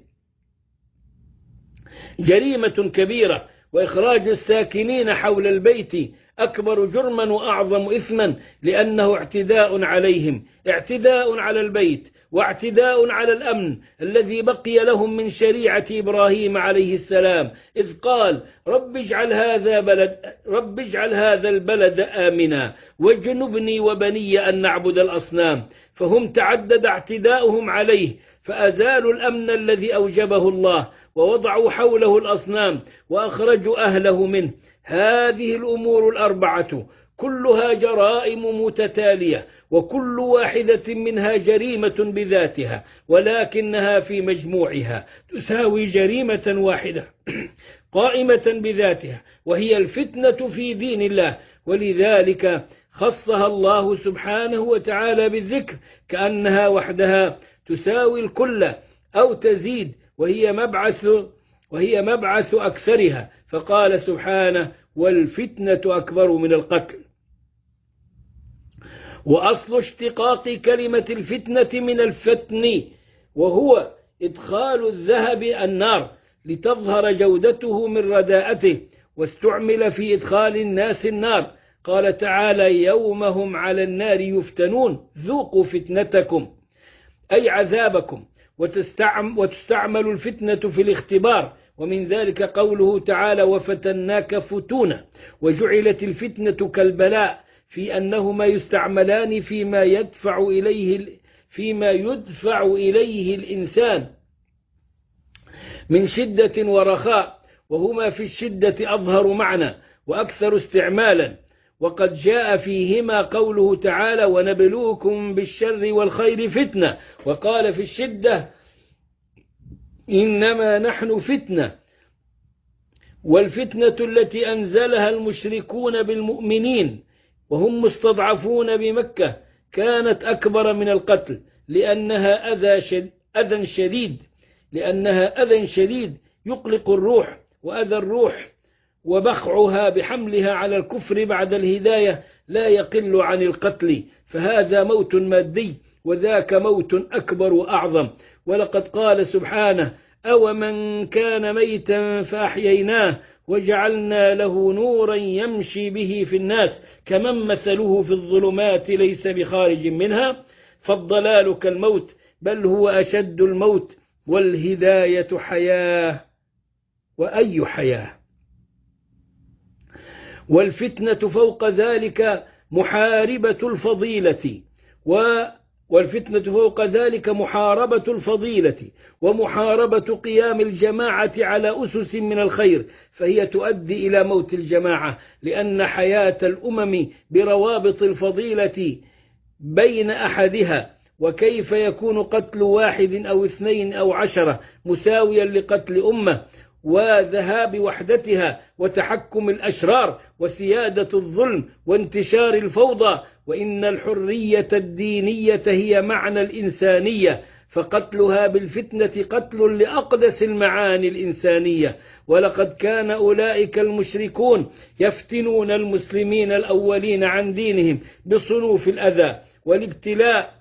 جريمة كبيرة، وإخراج الساكنين حول البيت أكبر جرما وأعظم إثما، لأنه اعتداء عليهم، اعتداء على البيت واعتداء على الأمن الذي بقي لهم من شريعة إبراهيم عليه السلام، إذ قال رب اجعل هذا بلد رب اجعل هذا البلد آمنا واجنبني وبني أن نعبد الأصنام. فهم تعدد اعتداؤهم عليه، فأزالوا الأمن الذي أوجبه الله ووضعوا حوله الأصنام وأخرجوا أهله منه. هذه الأمور الأربعة كلها جرائم متتالية، وكل واحدة منها جريمة بذاتها، ولكنها في مجموعها تساوي جريمة واحدة قائمة بذاتها، وهي الفتنة في دين الله. ولذلك خصها الله سبحانه وتعالى بالذكر كأنها وحدها تساوي الكل أو تزيد، وهي مبعث وهي مبعث أكثرها، فقال سبحانه والفتنة أكبر من القتل. وأصل اشتقاق كلمة الفتنة من الفتن، وهو إدخال الذهب النار لتظهر جودته من رداءته، واستعمل في إدخال الناس النار. قال تعالى يوم هم على النار يفتنون ذوقوا فتنتكم أي عذابكم. وتستعمل الفتنة في الاختبار، ومن ذلك قوله تعالى وفتناك فتونا. وجعلت الفتنة كالبلاء في أنهما يستعملان فيما يدفع إليه فيما يدفع إليه الإنسان من شدة ورخاء، وهما في الشدة أظهر معنى وأكثر استعمالا. وقد جاء فيهما قوله تعالى ونبلوكم بالشر والخير فتنة، وقال في الشدة إنما نحن فتنة. والفتنة التي أنزلها المشركون بالمؤمنين وهم مستضعفون بمكة كانت أكبر من القتل، لأنها أذى شديد لأنها أذى شديد يقلق الروح وأذى الروح، وبخعها بحملها على الكفر بعد الهداية لا يقل عن القتل، فهذا موت مادي وذاك موت أكبر وأعظم. ولقد قال سبحانه: أو من كان ميتا فأحييناه وجعلنا له نورا يمشي به في الناس كمن مثله في الظلمات ليس بخارج منها. فالضلال كالموت، بل هو أشد الموت، والهداية حياة، وأي حياة. والفتنة فوق ذلك محاربة الفضيلة و والفتنة فوق ذلك محاربة الفضيلة ومحاربة قيام الجماعة على أسس من الخير، فهي تؤدي إلى موت الجماعة، لأن حياة الأمم بروابط الفضيلة بين أحدها. وكيف يكون قتل واحد أو اثنين أو عشرة مساويا لقتل أمة وذهاب وحدتها وتحكم الأشرار وسيادة الظلم وانتشار الفوضى؟ وإن الحرية الدينية هي معنى الإنسانية، فقتلها بالفتنة قتل لأقدس المعاني الإنسانية. ولقد كان أولئك المشركون يفتنون المسلمين الأولين عن دينهم بصنوف الأذى والابتلاء،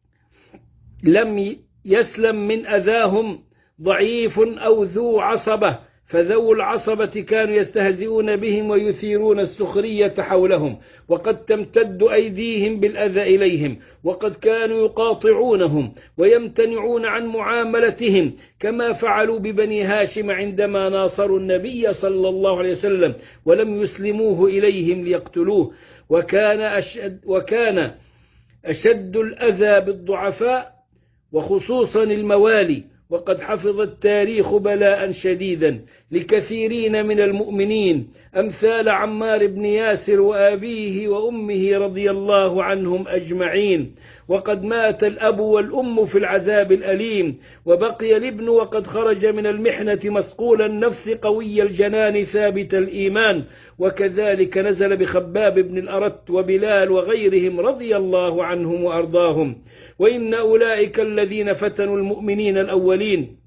لم يسلم من أذاهم ضعيف أو ذو عصبة، فذو العصبة كانوا يستهزئون بهم ويثيرون السخرية حولهم، وقد تمتد أيديهم بالأذى إليهم، وقد كانوا يقاطعونهم ويمتنعون عن معاملتهم، كما فعلوا ببني هاشم عندما ناصروا النبي صلى الله عليه وسلم ولم يسلموه إليهم ليقتلوه. وكان أشد, وكان أشد الأذى بالضعفاء وخصوصا الموالي. وقد حفظ التاريخ بلاء شديدا لكثيرين من المؤمنين، أمثال عمار بن ياسر وأبيه وأمه رضي الله عنهم أجمعين. وقد مات الأب والأم في العذاب الأليم، وبقي الابن وقد خرج من المحنة مسقول النفس قوي الجنان ثابت الإيمان. وكذلك نزل بخباب بن الأرت وبلال وغيرهم رضي الله عنهم وأرضاهم. وإن أولئك الذين فتنوا المؤمنين الأولين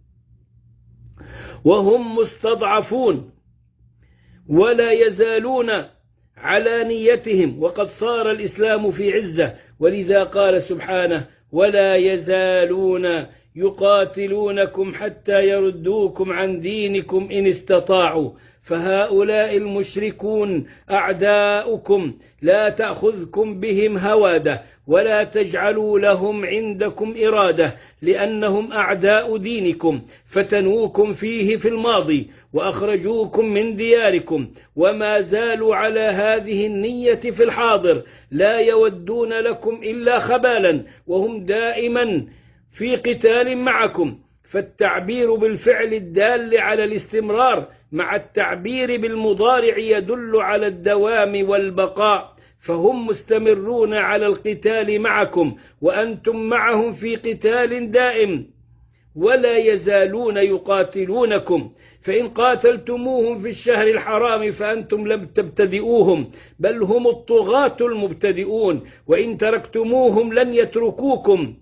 وهم مستضعفون ولا يزالون على نيتهم، وقد صار الإسلام في عزة، ولذا قال سبحانه: ولا يزالون يقاتلونكم حتى يردوكم عن دينكم إن استطاعوا. فهؤلاء المشركون أعداؤكم، لا تأخذكم بهم هوادة ولا تجعلوا لهم عندكم إرادة، لأنهم أعداء دينكم، فتنوكم فيه في الماضي وأخرجوكم من دياركم، وما زالوا على هذه النية في الحاضر، لا يودون لكم إلا خبالا، وهم دائما في قتال معكم. فالتعبير بالفعل الدال على الاستمرار مع التعبير بالمضارع يدل على الدوام والبقاء، فهم مستمرون على القتال معكم وأنتم معهم في قتال دائم، ولا يزالون يقاتلونكم. فإن قاتلتموهم في الشهر الحرام فأنتم لم تبتدئوهم، بل هم الطغاة المبتدئون. وإن تركتموهم لن يتركوكم،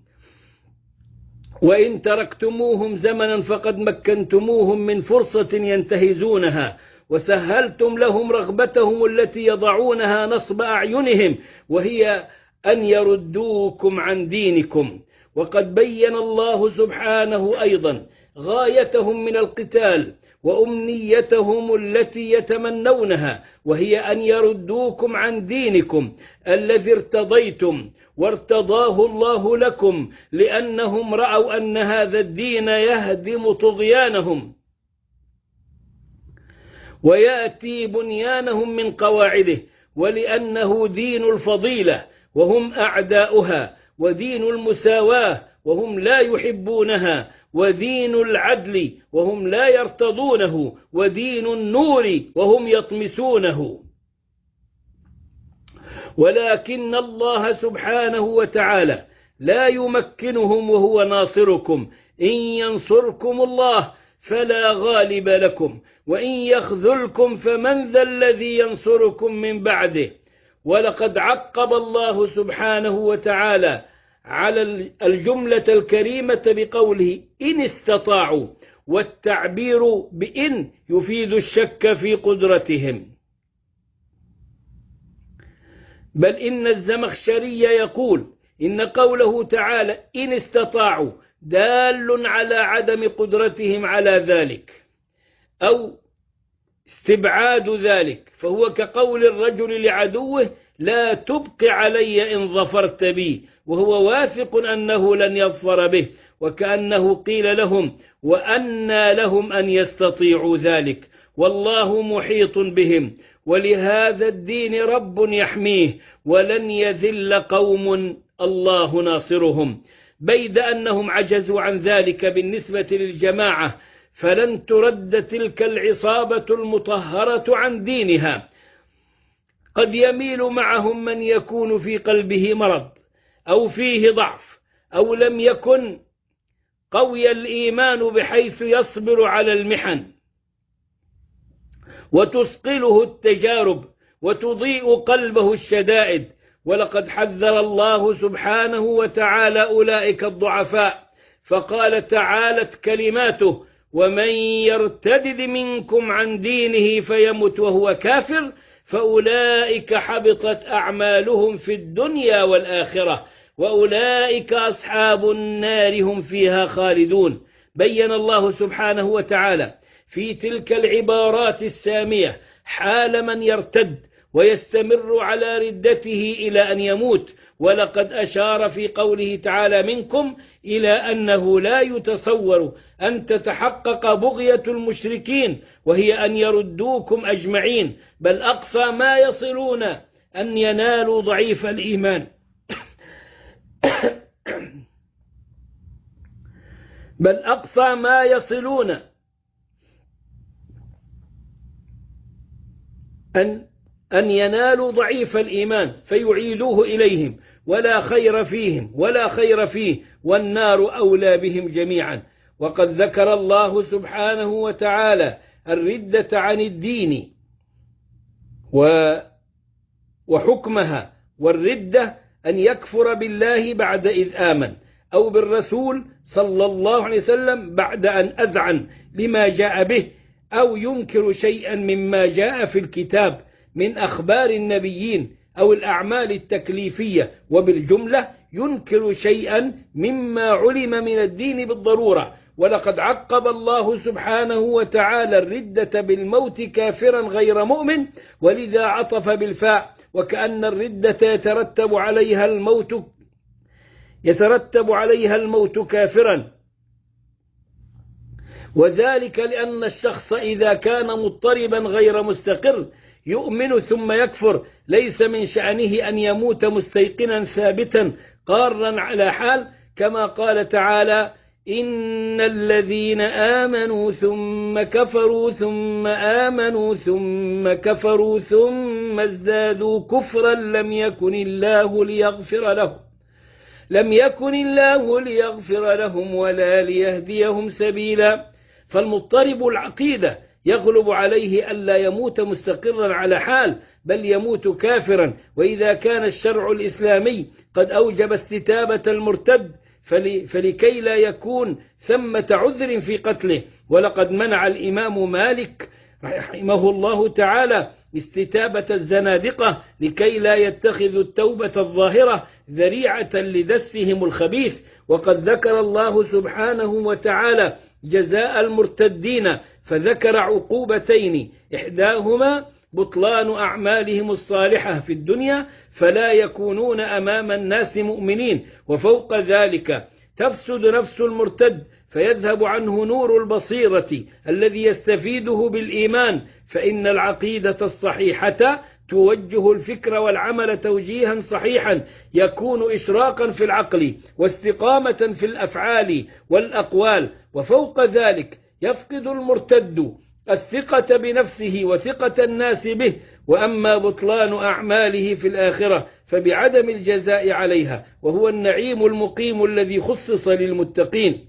وإن تركتموهم زمنا فقد مكنتموهم من فرصة ينتهزونها، وسهلتم لهم رغبتهم التي يضعونها نصب أعينهم، وهي أن يردوكم عن دينكم. وقد بين الله سبحانه أيضا غايتهم من القتال وأمنيتهم التي يتمنونها، وهي أن يردوكم عن دينكم الذي ارتضيتم وارتضاه الله لكم، لأنهم رأوا أن هذا الدين يهدم طغيانهم ويأتي بنيانهم من قواعده، ولأنه دين الفضيلة وهم أعداؤها، ودين المساواة وهم لا يحبونها، ودين العدل وهم لا يرتضونه، ودين النور وهم يطمسونه. ولكن الله سبحانه وتعالى لا يمكنهم وهو ناصركم، إن ينصركم الله فلا غالب لكم، وإن يخذلكم فمن ذا الذي ينصركم من بعده. ولقد عقب الله سبحانه وتعالى على الجملة الكريمة بقوله إن استطاعوا، والتعبير بإن يفيد الشك في قدرتهم. بل إن الزمخشري يقول إن قوله تعالى إن استطاعوا دال على عدم قدرتهم على ذلك أو استبعاد ذلك، فهو كقول الرجل لعدوه لا تبق علي إن ظفرت بي، وهو واثق أنه لن يظفر به، وكأنه قيل لهم وأنى لهم أن يستطيعوا ذلك، والله محيط بهم، ولهذا الدين رب يحميه، ولن يذل قوم الله ناصرهم، بيد أنهم عجزوا عن ذلك بالنسبة للجماعة، فلن ترد تلك العصابة المطهرة عن دينها. قد يميل معهم من يكون في قلبه مرض أو فيه ضعف أو لم يكن قوي الإيمان بحيث يصبر على المحن وتثقله التجارب وتضيء قلبه الشدائد، ولقد حذر الله سبحانه وتعالى أولئك الضعفاء، فقال تعالت كلماته ومن يرتدد منكم عن دينه فيمت وهو كافر فأولئك حبطت أعمالهم في الدنيا والآخرة وأولئك أصحاب النار هم فيها خالدون. بين الله سبحانه وتعالى في تلك العبارات السامية حال من يرتد ويستمر على ردته إلى أن يموت، ولقد أشار في قوله تعالى منكم إلى أنه لا يتصور أن تتحقق بغية المشركين وهي أن يردوكم أجمعين، بل أقصى ما يصلون أن ينالوا ضعيف الإيمان بل أقصى ما يصلون أن أن ينالوا ضعيف الإيمان فيعيدوه إليهم، ولا خير فيهم ولا خير فيه، والنار أولى بهم جميعا. وقد ذكر الله سبحانه وتعالى الردة عن الدين وحكمها، والردة أن يكفر بالله بعد إذ آمن أو بالرسول صلى الله عليه وسلم بعد أن أذعن لما جاء به، أو ينكر شيئا مما جاء في الكتاب من أخبار النبيين أو الأعمال التكليفية، وبالجملة ينكر شيئا مما علم من الدين بالضرورة. ولقد عقب الله سبحانه وتعالى الردة بالموت كافرا غير مؤمن، ولذا عطف بالفاء، وكأن الردة يترتب عليها الموت يترتب عليها الموت كافرا، وذلك لأن الشخص إذا كان مضطربا غير مستقر يؤمن ثم يكفر ليس من شأنه أن يموت مستيقنا ثابتا قارا على حال، كما قال تعالى إن الذين آمنوا ثم كفروا ثم آمنوا ثم كفروا ثم ازدادوا كفرا لم يكن الله ليغفر لهم لم يكن الله ليغفر لهم ولا ليهديهم سبيلا. فالمضطرب العقيدة يغلب عليه ألا يموت مستقرا على حال، بل يموت كافرا. وإذا كان الشرع الإسلامي قد أوجب استتابة المرتد فلكي لا يكون ثمة عذر في قتله، ولقد منع الإمام مالك رحمه الله تعالى استتابة الزنادقة لكي لا يتخذوا التوبة الظاهرة ذريعة لدسهم الخبيث. وقد ذكر الله سبحانه وتعالى جزاء المرتدين فذكر عقوبتين، إحداهما بطلان أعمالهم الصالحة في الدنيا فلا يكونون أمام الناس مؤمنين، وفوق ذلك تفسد نفس المرتد فيذهب عنه نور البصيرة الذي يستفيده بالإيمان، فإن العقيدة الصحيحة توجه الفكر والعمل توجيها صحيحا يكون إشراقا في العقل واستقامة في الأفعال والأقوال. وفوق ذلك يفقد المرتد الثقة بنفسه وثقة الناس به، وأما بطلان أعماله في الآخرة فبعدم الجزاء عليها، وهو النعيم المقيم الذي خصص للمتقين.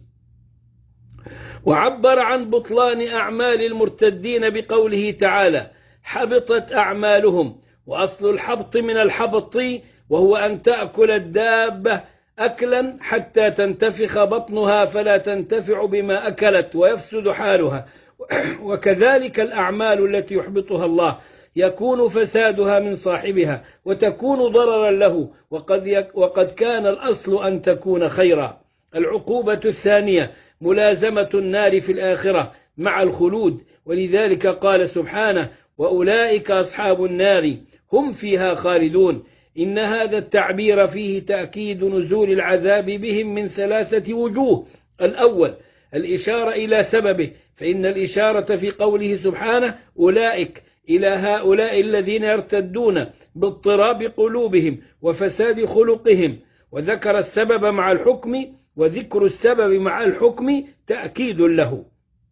وعبر عن بطلان أعمال المرتدين بقوله تعالى حبطت أعمالهم، وأصل الحبط من الحبط وهو أن تأكل الدابة أكلا حتى تنتفخ بطنها فلا تنتفع بما أكلت ويفسد حالها. وكذلك الأعمال التي يحبطها الله يكون فسادها من صاحبها وتكون ضررا له، وقد, يك وقد كان الأصل أن تكون خيرا. العقوبة الثانية ملازمة النار في الآخرة مع الخلود، ولذلك قال سبحانه: وأولئك أصحاب النار هم فيها خالدون. إن هذا التعبير فيه تأكيد نزول العذاب بهم من ثلاثة وجوه. الأول الإشارة إلى سببه، فإن الإشارة في قوله سبحانه أولئك إلى هؤلاء الذين يرتدون باضطراب قلوبهم وفساد خلقهم، وذكر السبب مع الحكم، وذكر السبب مع الحكم تأكيد له.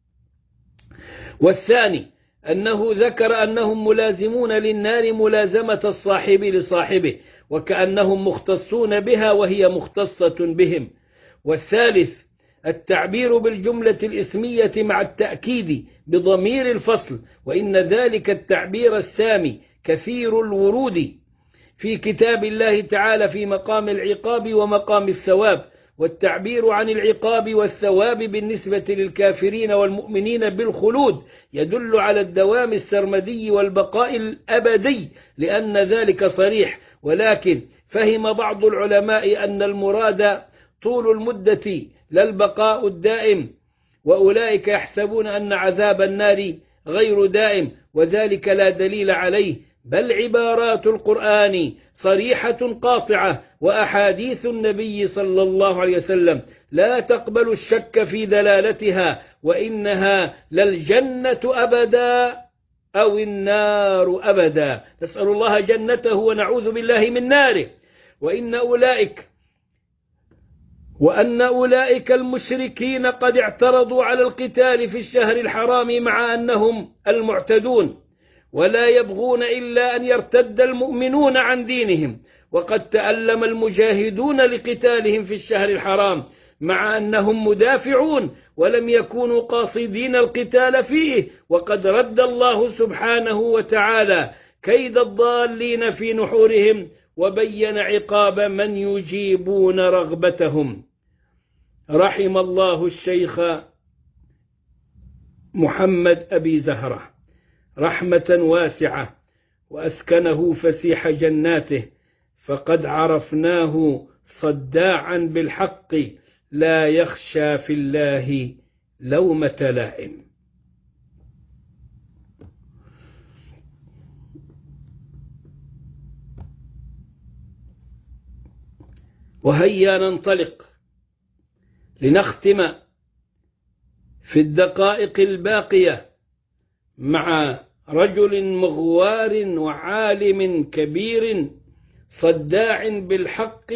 والثاني أنه ذكر أنهم ملازمون للنار ملازمة الصاحب لصاحبه، وكأنهم مختصون بها وهي مختصة بهم. والثالث التعبير بالجملة الإسمية مع التأكيد بضمير الفصل، وإن ذلك التعبير السامي كثير الورود في كتاب الله تعالى في مقام العقاب ومقام الثواب. والتعبير عن العقاب والثواب بالنسبة للكافرين والمؤمنين بالخلود يدل على الدوام السرمدي والبقاء الأبدي، لأن ذلك صريح. ولكن فهم بعض العلماء أن المراد طول المدة لا البقاء الدائم، وأولئك يحسبون أن عذاب النار غير دائم، وذلك لا دليل عليه، بل عبارات القرآن صريحة قاطعة، وأحاديث النبي صلى الله عليه وسلم لا تقبل الشك في دلالتها، وإنها للجنة أبدا أو النار أبدا. نسأل الله جنته ونعوذ بالله من ناره. وإن أولئك وأن أولئك المشركين قد اعترضوا على القتال في الشهر الحرام مع أنهم المعتدون، ولا يبغون إلا أن يرتد المؤمنون عن دينهم، وقد تألم المجاهدون لقتالهم في الشهر الحرام مع أنهم مدافعون ولم يكونوا قاصدين القتال فيه، وقد رد الله سبحانه وتعالى كيد الضالين في نحورهم، وبين عقاب من يجيبون رغبتهم. رحم الله الشيخ محمد أبي زهرة رحمة واسعة، وأسكنه فسيح جناته، فقد عرفناه صداعا بالحق لا يخشى في الله لومة لائم. وهيا ننطلق لنختم في الدقائق الباقية مع رجل مغوار وعالم كبير صداع بالحق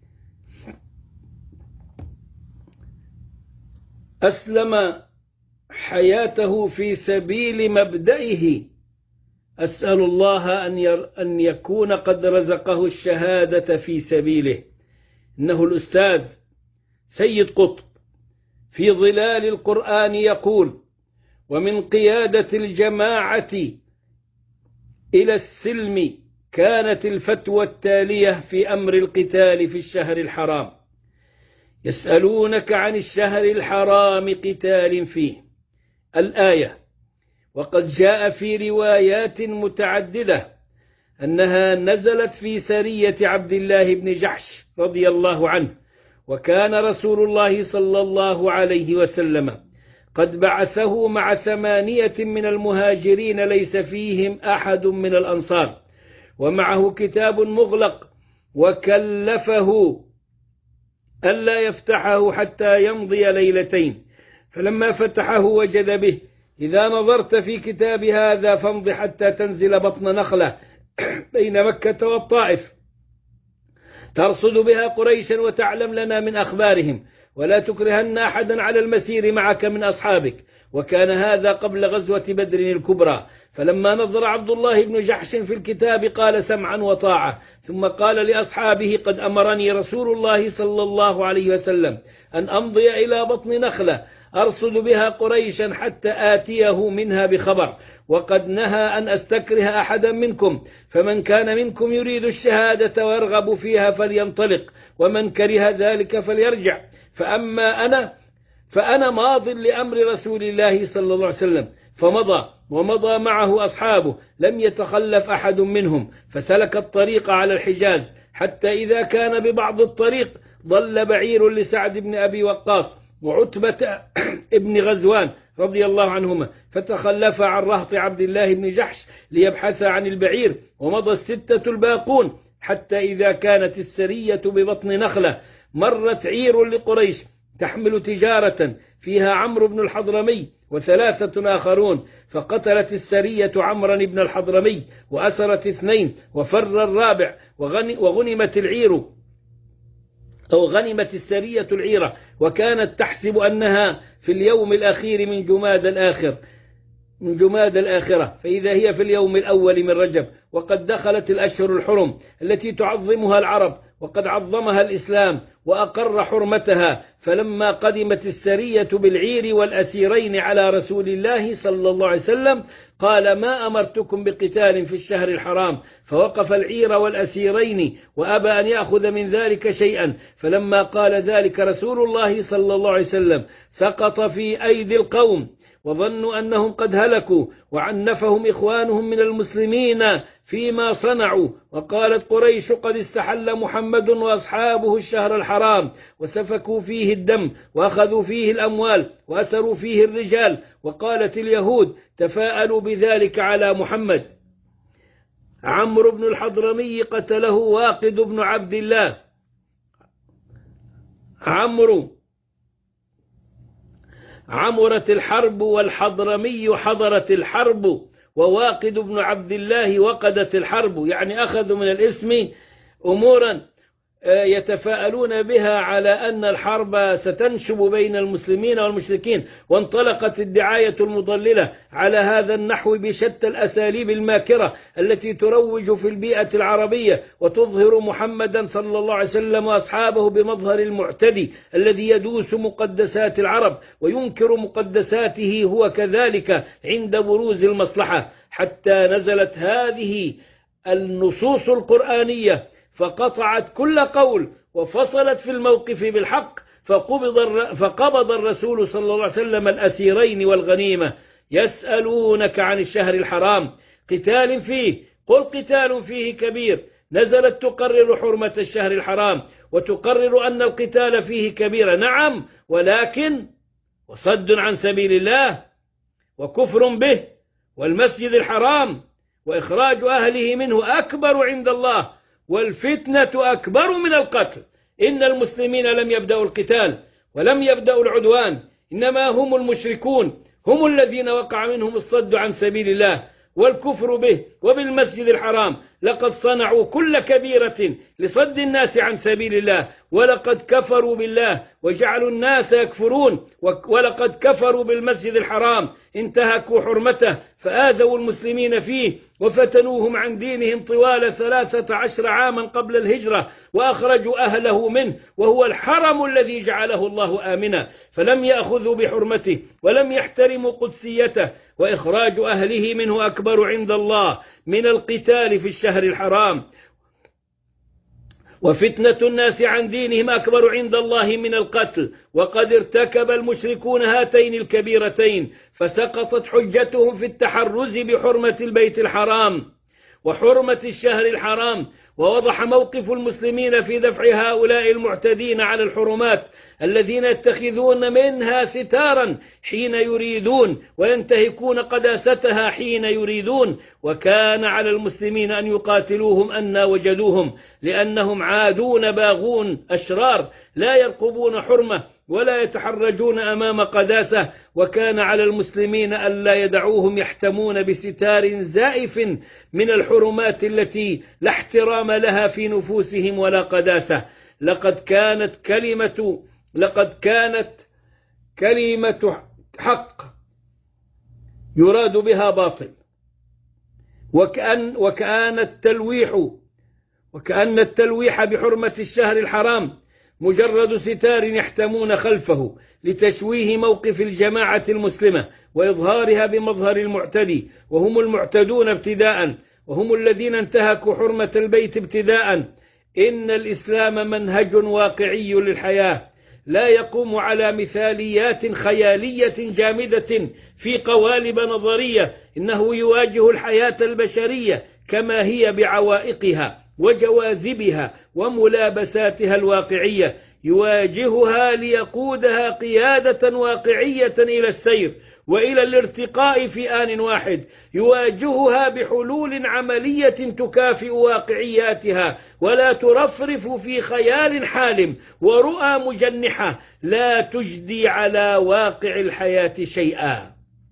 أسلم حياته في سبيل مبدئه. أسأل الله أن يكون قد رزقه الشهادة في سبيله. إنه الأستاذ سيد قطب في ظلال القرآن يقول: ومن قيادة الجماعة إلى السلم كانت الفتوى التالية في أمر القتال في الشهر الحرام: يسألونك عن الشهر الحرام قتال فيه. الآية. وقد جاء في روايات متعددة أنها نزلت في سرية عبد الله بن جحش رضي الله عنه، وكان رسول الله صلى الله عليه وسلم قد بعثه مع ثمانية من المهاجرين ليس فيهم أحد من الأنصار، ومعه كتاب مغلق، وكلفه ألا يفتحه حتى يمضي ليلتين، فلما فتحه وجد به: إذا نظرت في كتاب هذا فامض حتى تنزل بطن نخلة بين مكة والطائف، ترصد بها قريشا وتعلم لنا من أخبارهم، ولا تكرهن أحدا على المسير معك من أصحابك. وكان هذا قبل غزوة بدر الكبرى. فلما نظر عبد الله بن جحش في الكتاب قال: سمعا وطاعة. ثم قال لأصحابه: قد أمرني رسول الله صلى الله عليه وسلم أن أمضي إلى بطن نخلة أرصد بها قريشا حتى آتيه منها بخبر، وقد نهى أن أستكره أحدا منكم، فمن كان منكم يريد الشهادة ويرغب فيها فلينطلق، ومن كره ذلك فليرجع. فأما أنا فأنا ماض لأمر رسول الله صلى الله عليه وسلم، فمضى ومضى معه أصحابه، لم يتخلف أحد منهم، فسلك الطريق على الحجاز، حتى إذا كان ببعض الطريق ضل بعير لسعد بن أبي وقاص وعتبة ابن غزوان رضي الله عنهما، فتخلف عن رهط عبد الله بن جحش ليبحث عن البعير، ومضى الستة الباقون، حتى إذا كانت السرية ببطن نخلة مرت عير لقريش تحمل تجارة فيها عمرو بن الحضرمي وثلاثة آخرون، فقتلت السرية عمرا بن الحضرمي وأسرت اثنين وفر الرابع، وغنمت العير أو غنمت السرية العيرة، وكانت تحسب أنها في اليوم الأخير من جماد الآخر من جماد الآخرة، فإذا هي في اليوم الأول من رجب، وقد دخلت الأشهر الحرم التي تعظمها العرب، وقد عظمها الإسلام وأقر حرمتها. فلما قدمت السرية بالعير والأسيرين على رسول الله صلى الله عليه وسلم قال: ما أمرتكم بقتال في الشهر الحرام؟ فوقف العير والأسيرين وأبى أن يأخذ من ذلك شيئا. فلما قال ذلك رسول الله صلى الله عليه وسلم سقط في أيدي القوم، وظنوا أنهم قد هلكوا، وعنفهم إخوانهم من المسلمين فيما صنعوا. وقالت قريش: قد استحل محمد وأصحابه الشهر الحرام، وسفكوا فيه الدم، وأخذوا فيه الأموال، وأسروا فيه الرجال. وقالت اليهود: تفاءلوا بذلك على محمد. عمرو بن الحضرمي قتله واقد بن عبد الله. عمرو عمرت الحرب والحضرمي حضرت الحرب، وواقد بن عبد الله وقدت الحرب، يعني أخذوا من الاسم أمورا يتفاءلون بها على أن الحرب ستنشب بين المسلمين والمشركين، وانطلقت الدعاية المضللة على هذا النحو بشتى الأساليب الماكرة التي تروج في البيئة العربية وتظهر محمدا صلى الله عليه وسلم وأصحابه بمظهر المعتدي الذي يدوس مقدسات العرب وينكر مقدساته هو كذلك عند بروز المصلحة، حتى نزلت هذه النصوص القرآنية فقطعت كل قول وفصلت في الموقف بالحق، فقبض, فقبض الرسول صلى الله عليه وسلم الأسيرين والغنيمة. يسألونك عن الشهر الحرام قتال فيه، قل قتال فيه كبير. نزلت تقرر حرمة الشهر الحرام وتقرر أن القتال فيه كبير، نعم، ولكن وصد عن سبيل الله وكفر به والمسجد الحرام وإخراج أهله منه أكبر عند الله، والفتنة أكبر من القتل. إن المسلمين لم يبدأوا القتال ولم يبدأوا العدوان، إنما هم المشركون، هم الذين وقع منهم الصد عن سبيل الله والكفر به وبالمسجد الحرام. لقد صنعوا كل كبيرة لصد الناس عن سبيل الله، ولقد كفروا بالله وجعلوا الناس يكفرون، ولقد كفروا بالمسجد الحرام، انتهكوا حرمته فآذوا المسلمين فيه وفتنوهم عن دينهم طوال ثلاثة عشر عاما قبل الهجرة، وأخرجوا أهله منه، وهو الحرم الذي جعله الله آمنا، فلم يأخذوا بحرمته ولم يحترموا قدسيته، وإخراج أهله منه أكبر عند الله من القتال في الشهر الحرام، وفتنة الناس عن دينهم أكبر عند الله من القتل. وقد ارتكب المشركون هاتين الكبيرتين، فسقطت حجتهم في التحرز بحرمة البيت الحرام وحرمة الشهر الحرام، ووضح موقف المسلمين في دفع هؤلاء المعتدين على الحرمات الذين يتخذون منها ستارا حين يريدون وينتهكون قداستها حين يريدون. وكان على المسلمين أن يقاتلوهم أن وجدوهم، لأنهم عادون باغون أشرار لا يرقبون حرمة ولا يتحرجون أمام قداسة. وكان على المسلمين ألا يدعوهم يحتمون بستار زائف من الحرمات التي لا احترام لها في نفوسهم ولا قداسة. لقد كانت كلمة لقد كانت كلمة حق يراد بها باطل، وكأن وكأن التلويح وكأن التلويح بحرمة الشهر الحرام مجرد ستار يحتمون خلفه لتشويه موقف الجماعة المسلمة وإظهارها بمظهر المعتدي، وهم المعتدون ابتداء، وهم الذين انتهكوا حرمة البيت ابتداء. إن الإسلام منهج واقعي للحياة، لا يقوم على مثاليات خيالية جامدة في قوالب نظرية، إنه يواجه الحياة البشرية كما هي بعوائقها وجواذبها وملابساتها الواقعية، يواجهها ليقودها قيادة واقعية إلى السير وإلى الارتقاء في آن واحد، يواجهها بحلول عملية تكافئ واقعياتها ولا ترفرف في خيال حالم ورؤى مجنحة لا تجدي على واقع الحياة شيئا.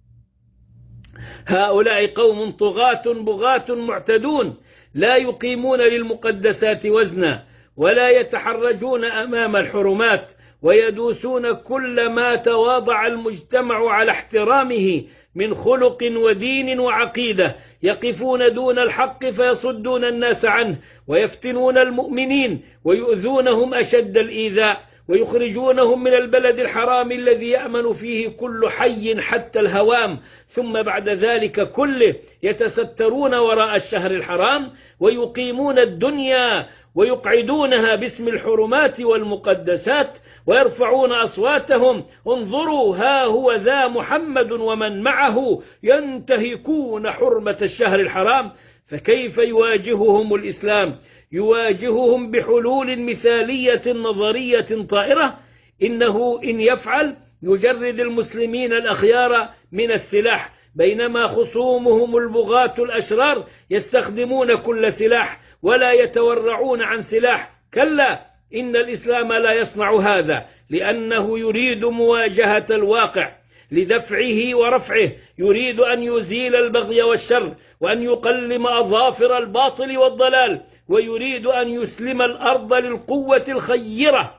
هؤلاء قوم طغاة بغاة معتدون، لا يقيمون للمقدسات وزنا، ولا يتحرجون أمام الحرمات، ويدوسون كل ما تواضع المجتمع على احترامه من خلق ودين وعقيدة، يقفون دون الحق فيصدون الناس عنه، ويفتنون المؤمنين ويؤذونهم أشد الإيذاء، ويخرجونهم من البلد الحرام الذي يأمن فيه كل حي حتى الهوام، ثم بعد ذلك كله يتسترون وراء الشهر الحرام ويقيمون الدنيا ويقعدونها باسم الحرمات والمقدسات، ويرفعون أصواتهم: انظروا ها هو ذا محمد ومن معه ينتهكون حرمة الشهر الحرام. فكيف يواجههم الإسلام؟ يواجههم بحلول مثالية نظرية طائرة، إنه إن يفعل يجرد المسلمين الأخيار من السلاح، بينما خصومهم البغاة الأشرار يستخدمون كل سلاح ولا يتورعون عن سلاح. كلا، إن الإسلام لا يصنع هذا، لأنه يريد مواجهة الواقع لدفعه ورفعه، يريد أن يزيل البغي والشر، وأن يقلم أظافر الباطل والضلال، ويريد أن يسلم الأرض للقوة الخيرة،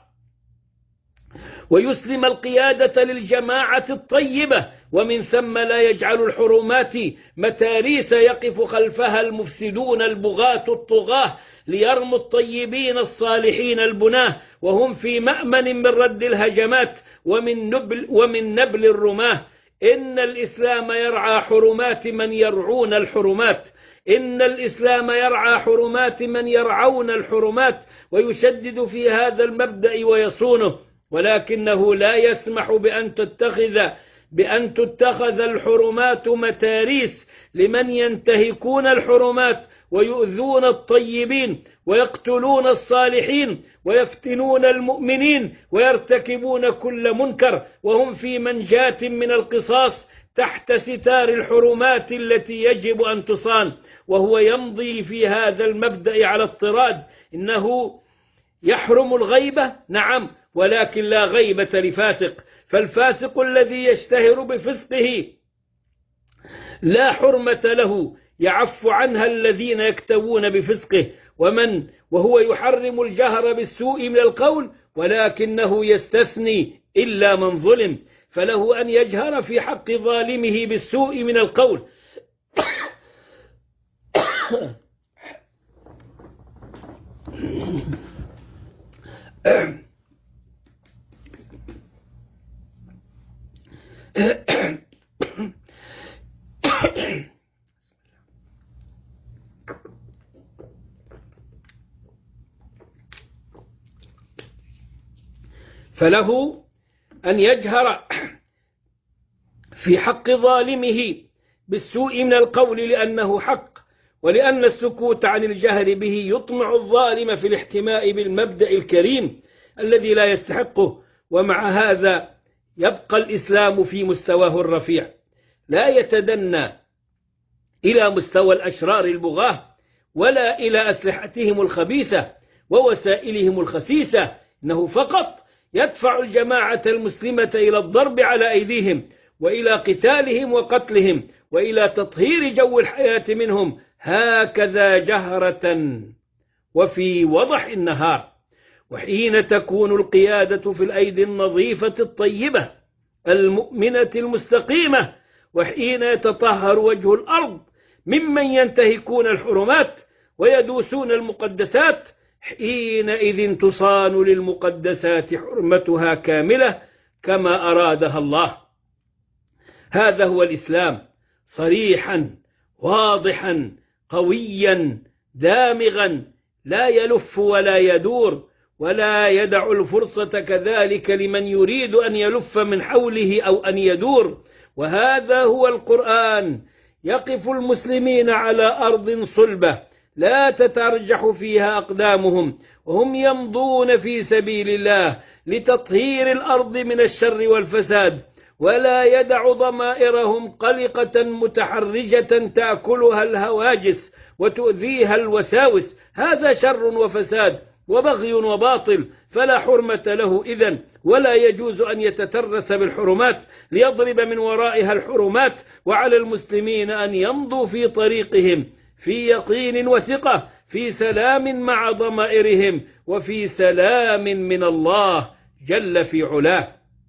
ويسلم القيادة للجماعة الطيبة، ومن ثم لا يجعل الحرمات متاريس يقف خلفها المفسدون البغاة الطغاة ليرموا الطيبين الصالحين البناه، وهم في مأمن من رد الهجمات ومن نبل, ومن نبل الرماه. إن الإسلام يرعى حرمات من يرعون الحرمات، إن الإسلام يرعى حرمات من يرعون الحرمات، ويشدد في هذا المبدأ ويصونه، ولكنه لا يسمح بأن تتخذ بأن تتخذ الحرمات متاريس لمن ينتهكون الحرمات ويؤذون الطيبين ويقتلون الصالحين ويفتنون المؤمنين ويرتكبون كل منكر، وهم في منجاة من القصاص تحت ستار الحرمات التي يجب أن تصان. وهو يمضي في هذا المبدأ على اضطراد، إنه يحرم الغيبة، نعم، ولكن لا غيبة لفاسق، فالفاسق الذي يشتهر بفسقه لا حرمة له يعف عنها الذين يكتوون بفسقه، ومن وهو يحرم الجهر بالسوء من القول، ولكنه يستثني إلا من ظلم، فله أن يجهر في حق ظالمه بالسوء من القول فله أن يجهر في حق ظالمه بالسوء من القول لأنه حق، ولأن السكوت عن الجهر به يطمع الظالم في الاحتماء بالمبدأ الكريم الذي لا يستحقه. ومع هذا يبقى الإسلام في مستواه الرفيع، لا يتدنى إلى مستوى الأشرار البغاة ولا إلى أسلحتهم الخبيثة ووسائلهم الخسيسة، إنه فقط يدفع الجماعة المسلمة إلى الضرب على أيديهم وإلى قتالهم وقتلهم وإلى تطهير جو الحياة منهم، هكذا جهرة وفي وضح النهار. وحين تكون القيادة في الأيدي النظيفة الطيبة المؤمنة المستقيمة، وحين يتطهر وجه الأرض ممن ينتهكون الحرمات ويدوسون المقدسات، حينئذ تصان للمقدسات حرمتها كاملة كما أرادها الله. هذا هو الإسلام، صريحا واضحا قويا دامغا، لا يلف ولا يدور، ولا يدع الفرصة كذلك لمن يريد أن يلف من حوله أو أن يدور. وهذا هو القرآن. يقف المسلمين على أرض صلبة لا تترجح فيها أقدامهم، وهم يمضون في سبيل الله لتطهير الأرض من الشر والفساد، ولا يدع ضمائرهم قلقة متحرجة تأكلها الهواجس وتؤذيها الوساوس. هذا شر وفساد وبغي وباطل، فلا حرمة له إذن، ولا يجوز أن يتترس بالحرمات ليضرب من ورائها الحرمات. وعلى المسلمين أن يمضوا في طريقهم في يقين وثقة، في سلام مع ضمائرهم، وفي سلام من الله جل في علاه.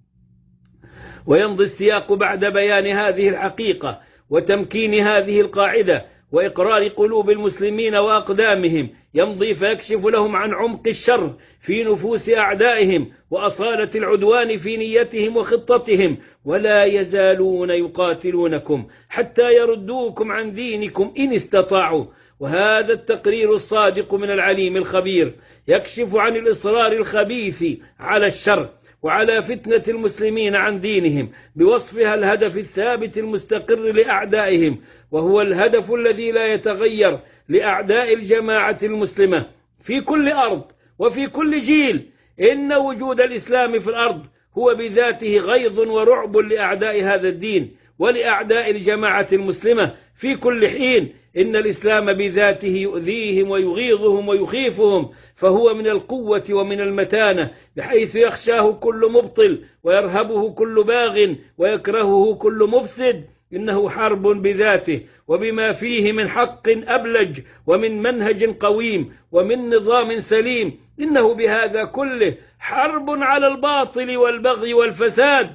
ويمضي السياق بعد بيان هذه الحقيقة وتمكين هذه القاعدة وإقرار قلوب المسلمين وأقدامهم، يمضي فيكشف لهم عن عمق الشر في نفوس أعدائهم وأصالة العدوان في نيتهم وخطتهم، ولا يزالون يقاتلونكم حتى يردوكم عن دينكم إن استطاعوا. وهذا التقرير الصادق من العليم الخبير يكشف عن الإصرار الخبيث على الشر وعلى فتنة المسلمين عن دينهم بوصفها الهدف الثابت المستقر لأعدائهم، وهو الهدف الذي لا يتغير لأعداء الجماعة المسلمة في كل أرض وفي كل جيل. إن وجود الإسلام في الأرض هو بذاته غيظ ورعب لأعداء هذا الدين ولأعداء الجماعة المسلمة في كل حين. إن الإسلام بذاته يؤذيهم ويغيظهم ويخيفهم، فهو من القوة ومن المتانة بحيث يخشاه كل مبطل ويرهبه كل باغ ويكرهه كل مفسد. إنه حرب بذاته وبما فيه من حق أبلج ومن منهج قويم ومن نظام سليم. إنه بهذا كله حرب على الباطل والبغي والفساد،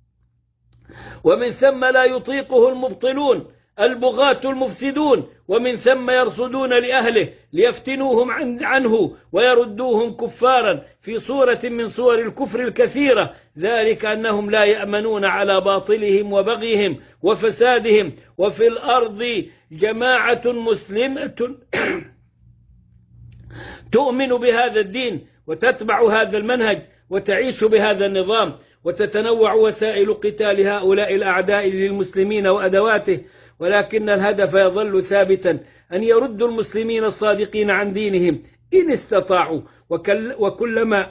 ومن ثم لا يطيقه المبطلون البغاة المفسدون، ومن ثم يرصدون لأهله ليفتنوهم عنه ويردوهم كفارا في صورة من صور الكفر الكثيرة، ذلك أنهم لا يأمنون على باطلهم وبغيهم وفسادهم. وفي الأرض جماعة مسلمة تؤمن بهذا الدين وتتبع هذا المنهج وتعيش بهذا النظام، وتتنوع وسائل قتال هؤلاء الأعداء للمسلمين وأدواته، ولكن الهدف يظل ثابتا: أن يردوا المسلمين الصادقين عن دينهم إن استطاعوا. وكلما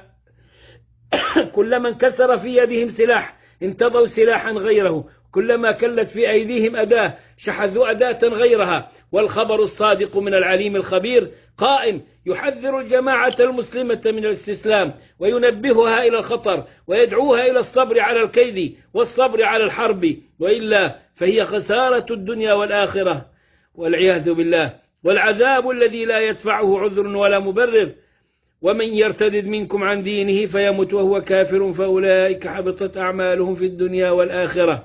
كلما انكسر في يدهم سلاح انتضوا سلاحا غيره، كلما كلت في أيديهم أداة شحذوا أداة غيرها. والخبر الصادق من العليم الخبير قائم يحذر الجماعة المسلمة من الاستسلام وينبهها إلى الخطر ويدعوها إلى الصبر على الكيد والصبر على الحرب، وإلا فهي خسارة الدنيا والآخرة والعياذ بالله، والعذاب الذي لا يدفعه عذر ولا مبرر. ومن يرتد منكم عن دينه فيمت وهو كافر فأولئك حبطت أعمالهم في الدنيا والآخرة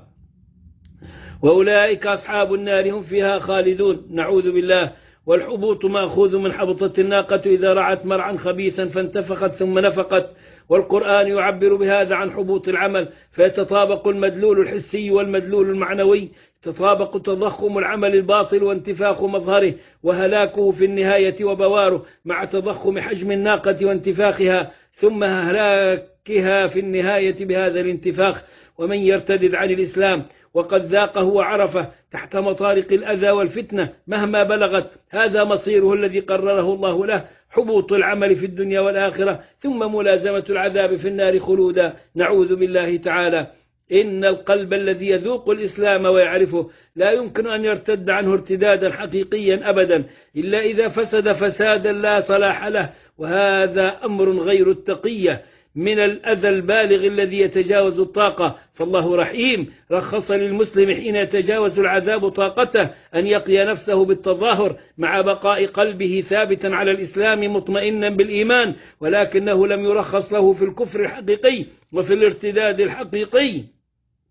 وأولئك أصحاب النار هم فيها خالدون، نعوذ بالله. والحبوط مأخوذ من حبطت الناقة إذا رعت مرعا خبيثا فانتفخت ثم نفقت، والقرآن يعبر بهذا عن حبوط العمل، فيتطابق المدلول الحسي والمدلول المعنوي، تطابق تضخم العمل الباطل وانتفاخ مظهره وهلاكه في النهاية وبواره مع تضخم حجم الناقة وانتفاخها ثم هلاكها في النهاية بهذا الانتفاخ. ومن يرتد عن الإسلام وقد ذاقه وعرفه تحت مطارق الأذى والفتنة مهما بلغت، هذا مصيره الذي قرره الله له: حبوط العمل في الدنيا والآخرة ثم ملازمة العذاب في النار خلودا، نعوذ بالله تعالى. إن القلب الذي يذوق الإسلام ويعرفه لا يمكن أن يرتد عنه ارتدادا حقيقيا أبدا إلا إذا فسد فسادا لا صلاح له، وهذا أمر غير التقية من الأذى البالغ الذي يتجاوز الطاقة. فالله رحيم رخص للمسلم حين يتجاوز العذاب طاقته أن يقي نفسه بالتظاهر مع بقاء قلبه ثابتا على الإسلام مطمئنا بالإيمان، ولكنه لم يرخص له في الكفر الحقيقي وفي الارتداد الحقيقي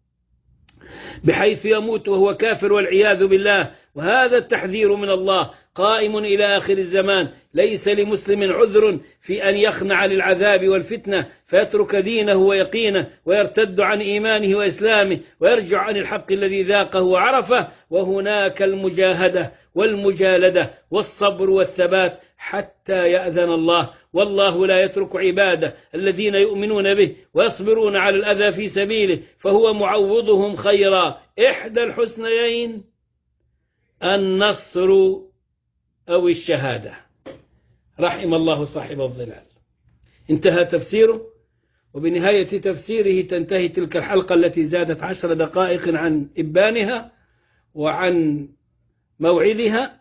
بحيث يموت وهو كافر والعياذ بالله. وهذا التحذير من الله قائم إلى آخر الزمان. ليس لمسلم عذر في أن يخنع للعذاب والفتنة فيترك دينه ويقينه ويرتد عن إيمانه وإسلامه ويرجع عن الحق الذي ذاقه وعرفه. وهناك المجاهدة والمجالدة والصبر والثبات حتى يأذن الله، والله لا يترك عباده الذين يؤمنون به ويصبرون على الأذى في سبيله، فهو معوضهم خيرا. إحدى الحسنيين النصر أو الشهادة. رحم الله صاحب الظلال. انتهى تفسيره، وبنهاية تفسيره تنتهي تلك الحلقة التي زادت عشر دقائق عن إبانها وعن موعدها.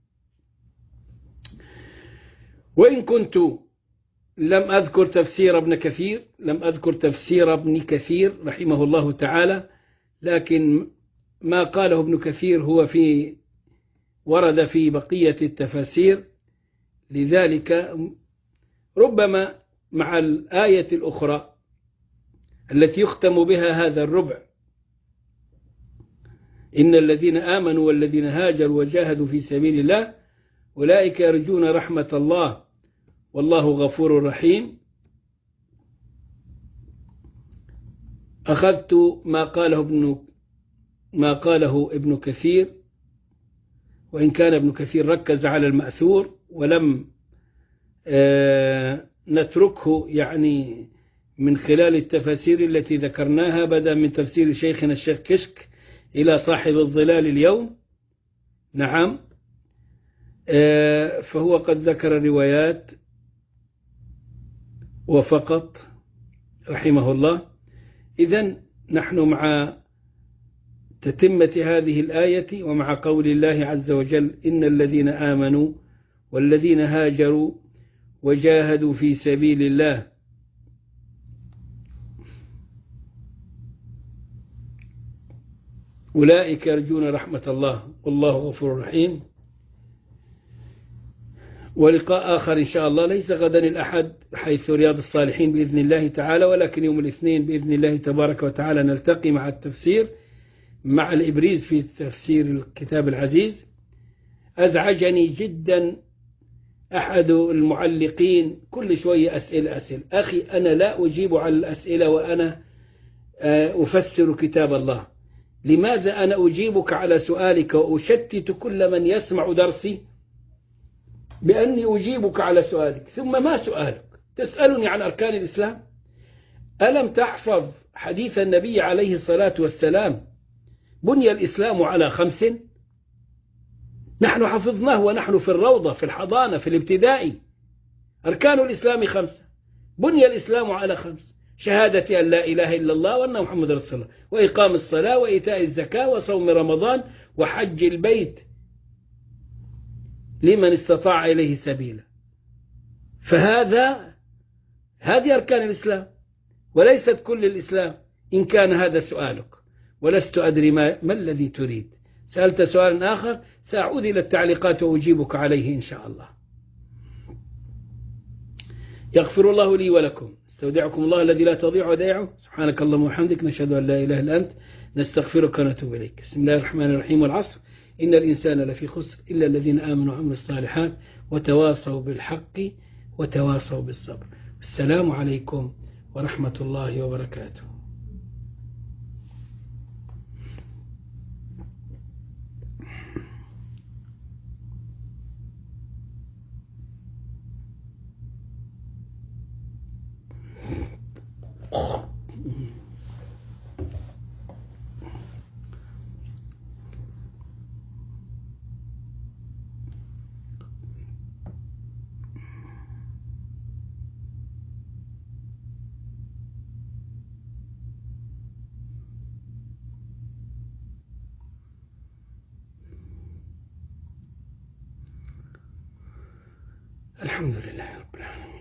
وإن كنت لم أذكر تفسير ابن كثير لم أذكر تفسير ابن كثير رحمه الله تعالى، لكن ما قاله ابن كثير هو في ورد في بقية التفاسير، لذلك ربما مع الآية الأخرى التي يختم بها هذا الربع: إن الذين آمنوا والذين هاجروا وجاهدوا في سبيل الله أولئك يرجون رحمة الله والله غفور رحيم. أخذت ما قاله ابن ما قاله ابن كثير، وإن كان ابن كثير ركز على المأثور ولم نتركه يعني من خلال التفاسير التي ذكرناها، بدأ من تفسير شيخنا الشيخ كشك إلى صاحب الظلال اليوم. نعم، فهو قد ذكر روايات وفقط رحمه الله. إذن نحن مع تتمة هذه الآية ومع قول الله عز وجل: إن الذين آمنوا والذين هاجروا وجاهدوا في سبيل الله أولئك يرجون رحمة الله والله غفور رحيم. ولقاء آخر إن شاء الله، ليس غدا الأحد حيث رياض الصالحين بإذن الله تعالى، ولكن يوم الاثنين بإذن الله تبارك وتعالى نلتقي مع التفسير مع الإبريز في تفسير الكتاب العزيز. أزعجني جدا أحد المعلقين كل شوية أسئلة أسئلة أخي أنا لا أجيب على الأسئلة وأنا أفسر كتاب الله. لماذا أنا أجيبك على سؤالك وأشتت كل من يسمع درسي بأني أجيبك على سؤالك، ثم ما سؤالك؟ تسألني عن أركان الإسلام؟ ألم تحفظ حديث النبي عليه الصلاة والسلام: بني الإسلام على خمس؟ نحن حفظناه ونحن في الروضة في الحضانة في الابتدائي. أركان الإسلام خمسة، بني الإسلام على خمس: شهادة أن لا إله إلا الله وأن محمد رسول الله، وإقام الصلاة وإيتاء الزكاة وصوم رمضان وحج البيت لمن استطاع إليه سبيلا. فهذا هذه أركان الإسلام وليست كل الإسلام، إن كان هذا سؤالك. ولست أدري ما, ما الذي تريد. سألت سؤالا آخر، سأعود إلى التعليقات وأجيبك عليه إن شاء الله. يغفر الله لي ولكم. استودعكم الله الذي لا تضيع ودائعه. سبحانك اللهم وبحمدك، نشهد أن لا إله إلا أنت، نستغفرك ونتوب إليك. بسم الله الرحمن الرحيم. والعصر إن الإنسان لفي خسر إلا الذين آمنوا وعملوا الصالحات وتواصوا بالحق وتواصوا بالصبر. السلام عليكم ورحمة الله وبركاته. الحمد لله رب العالمين.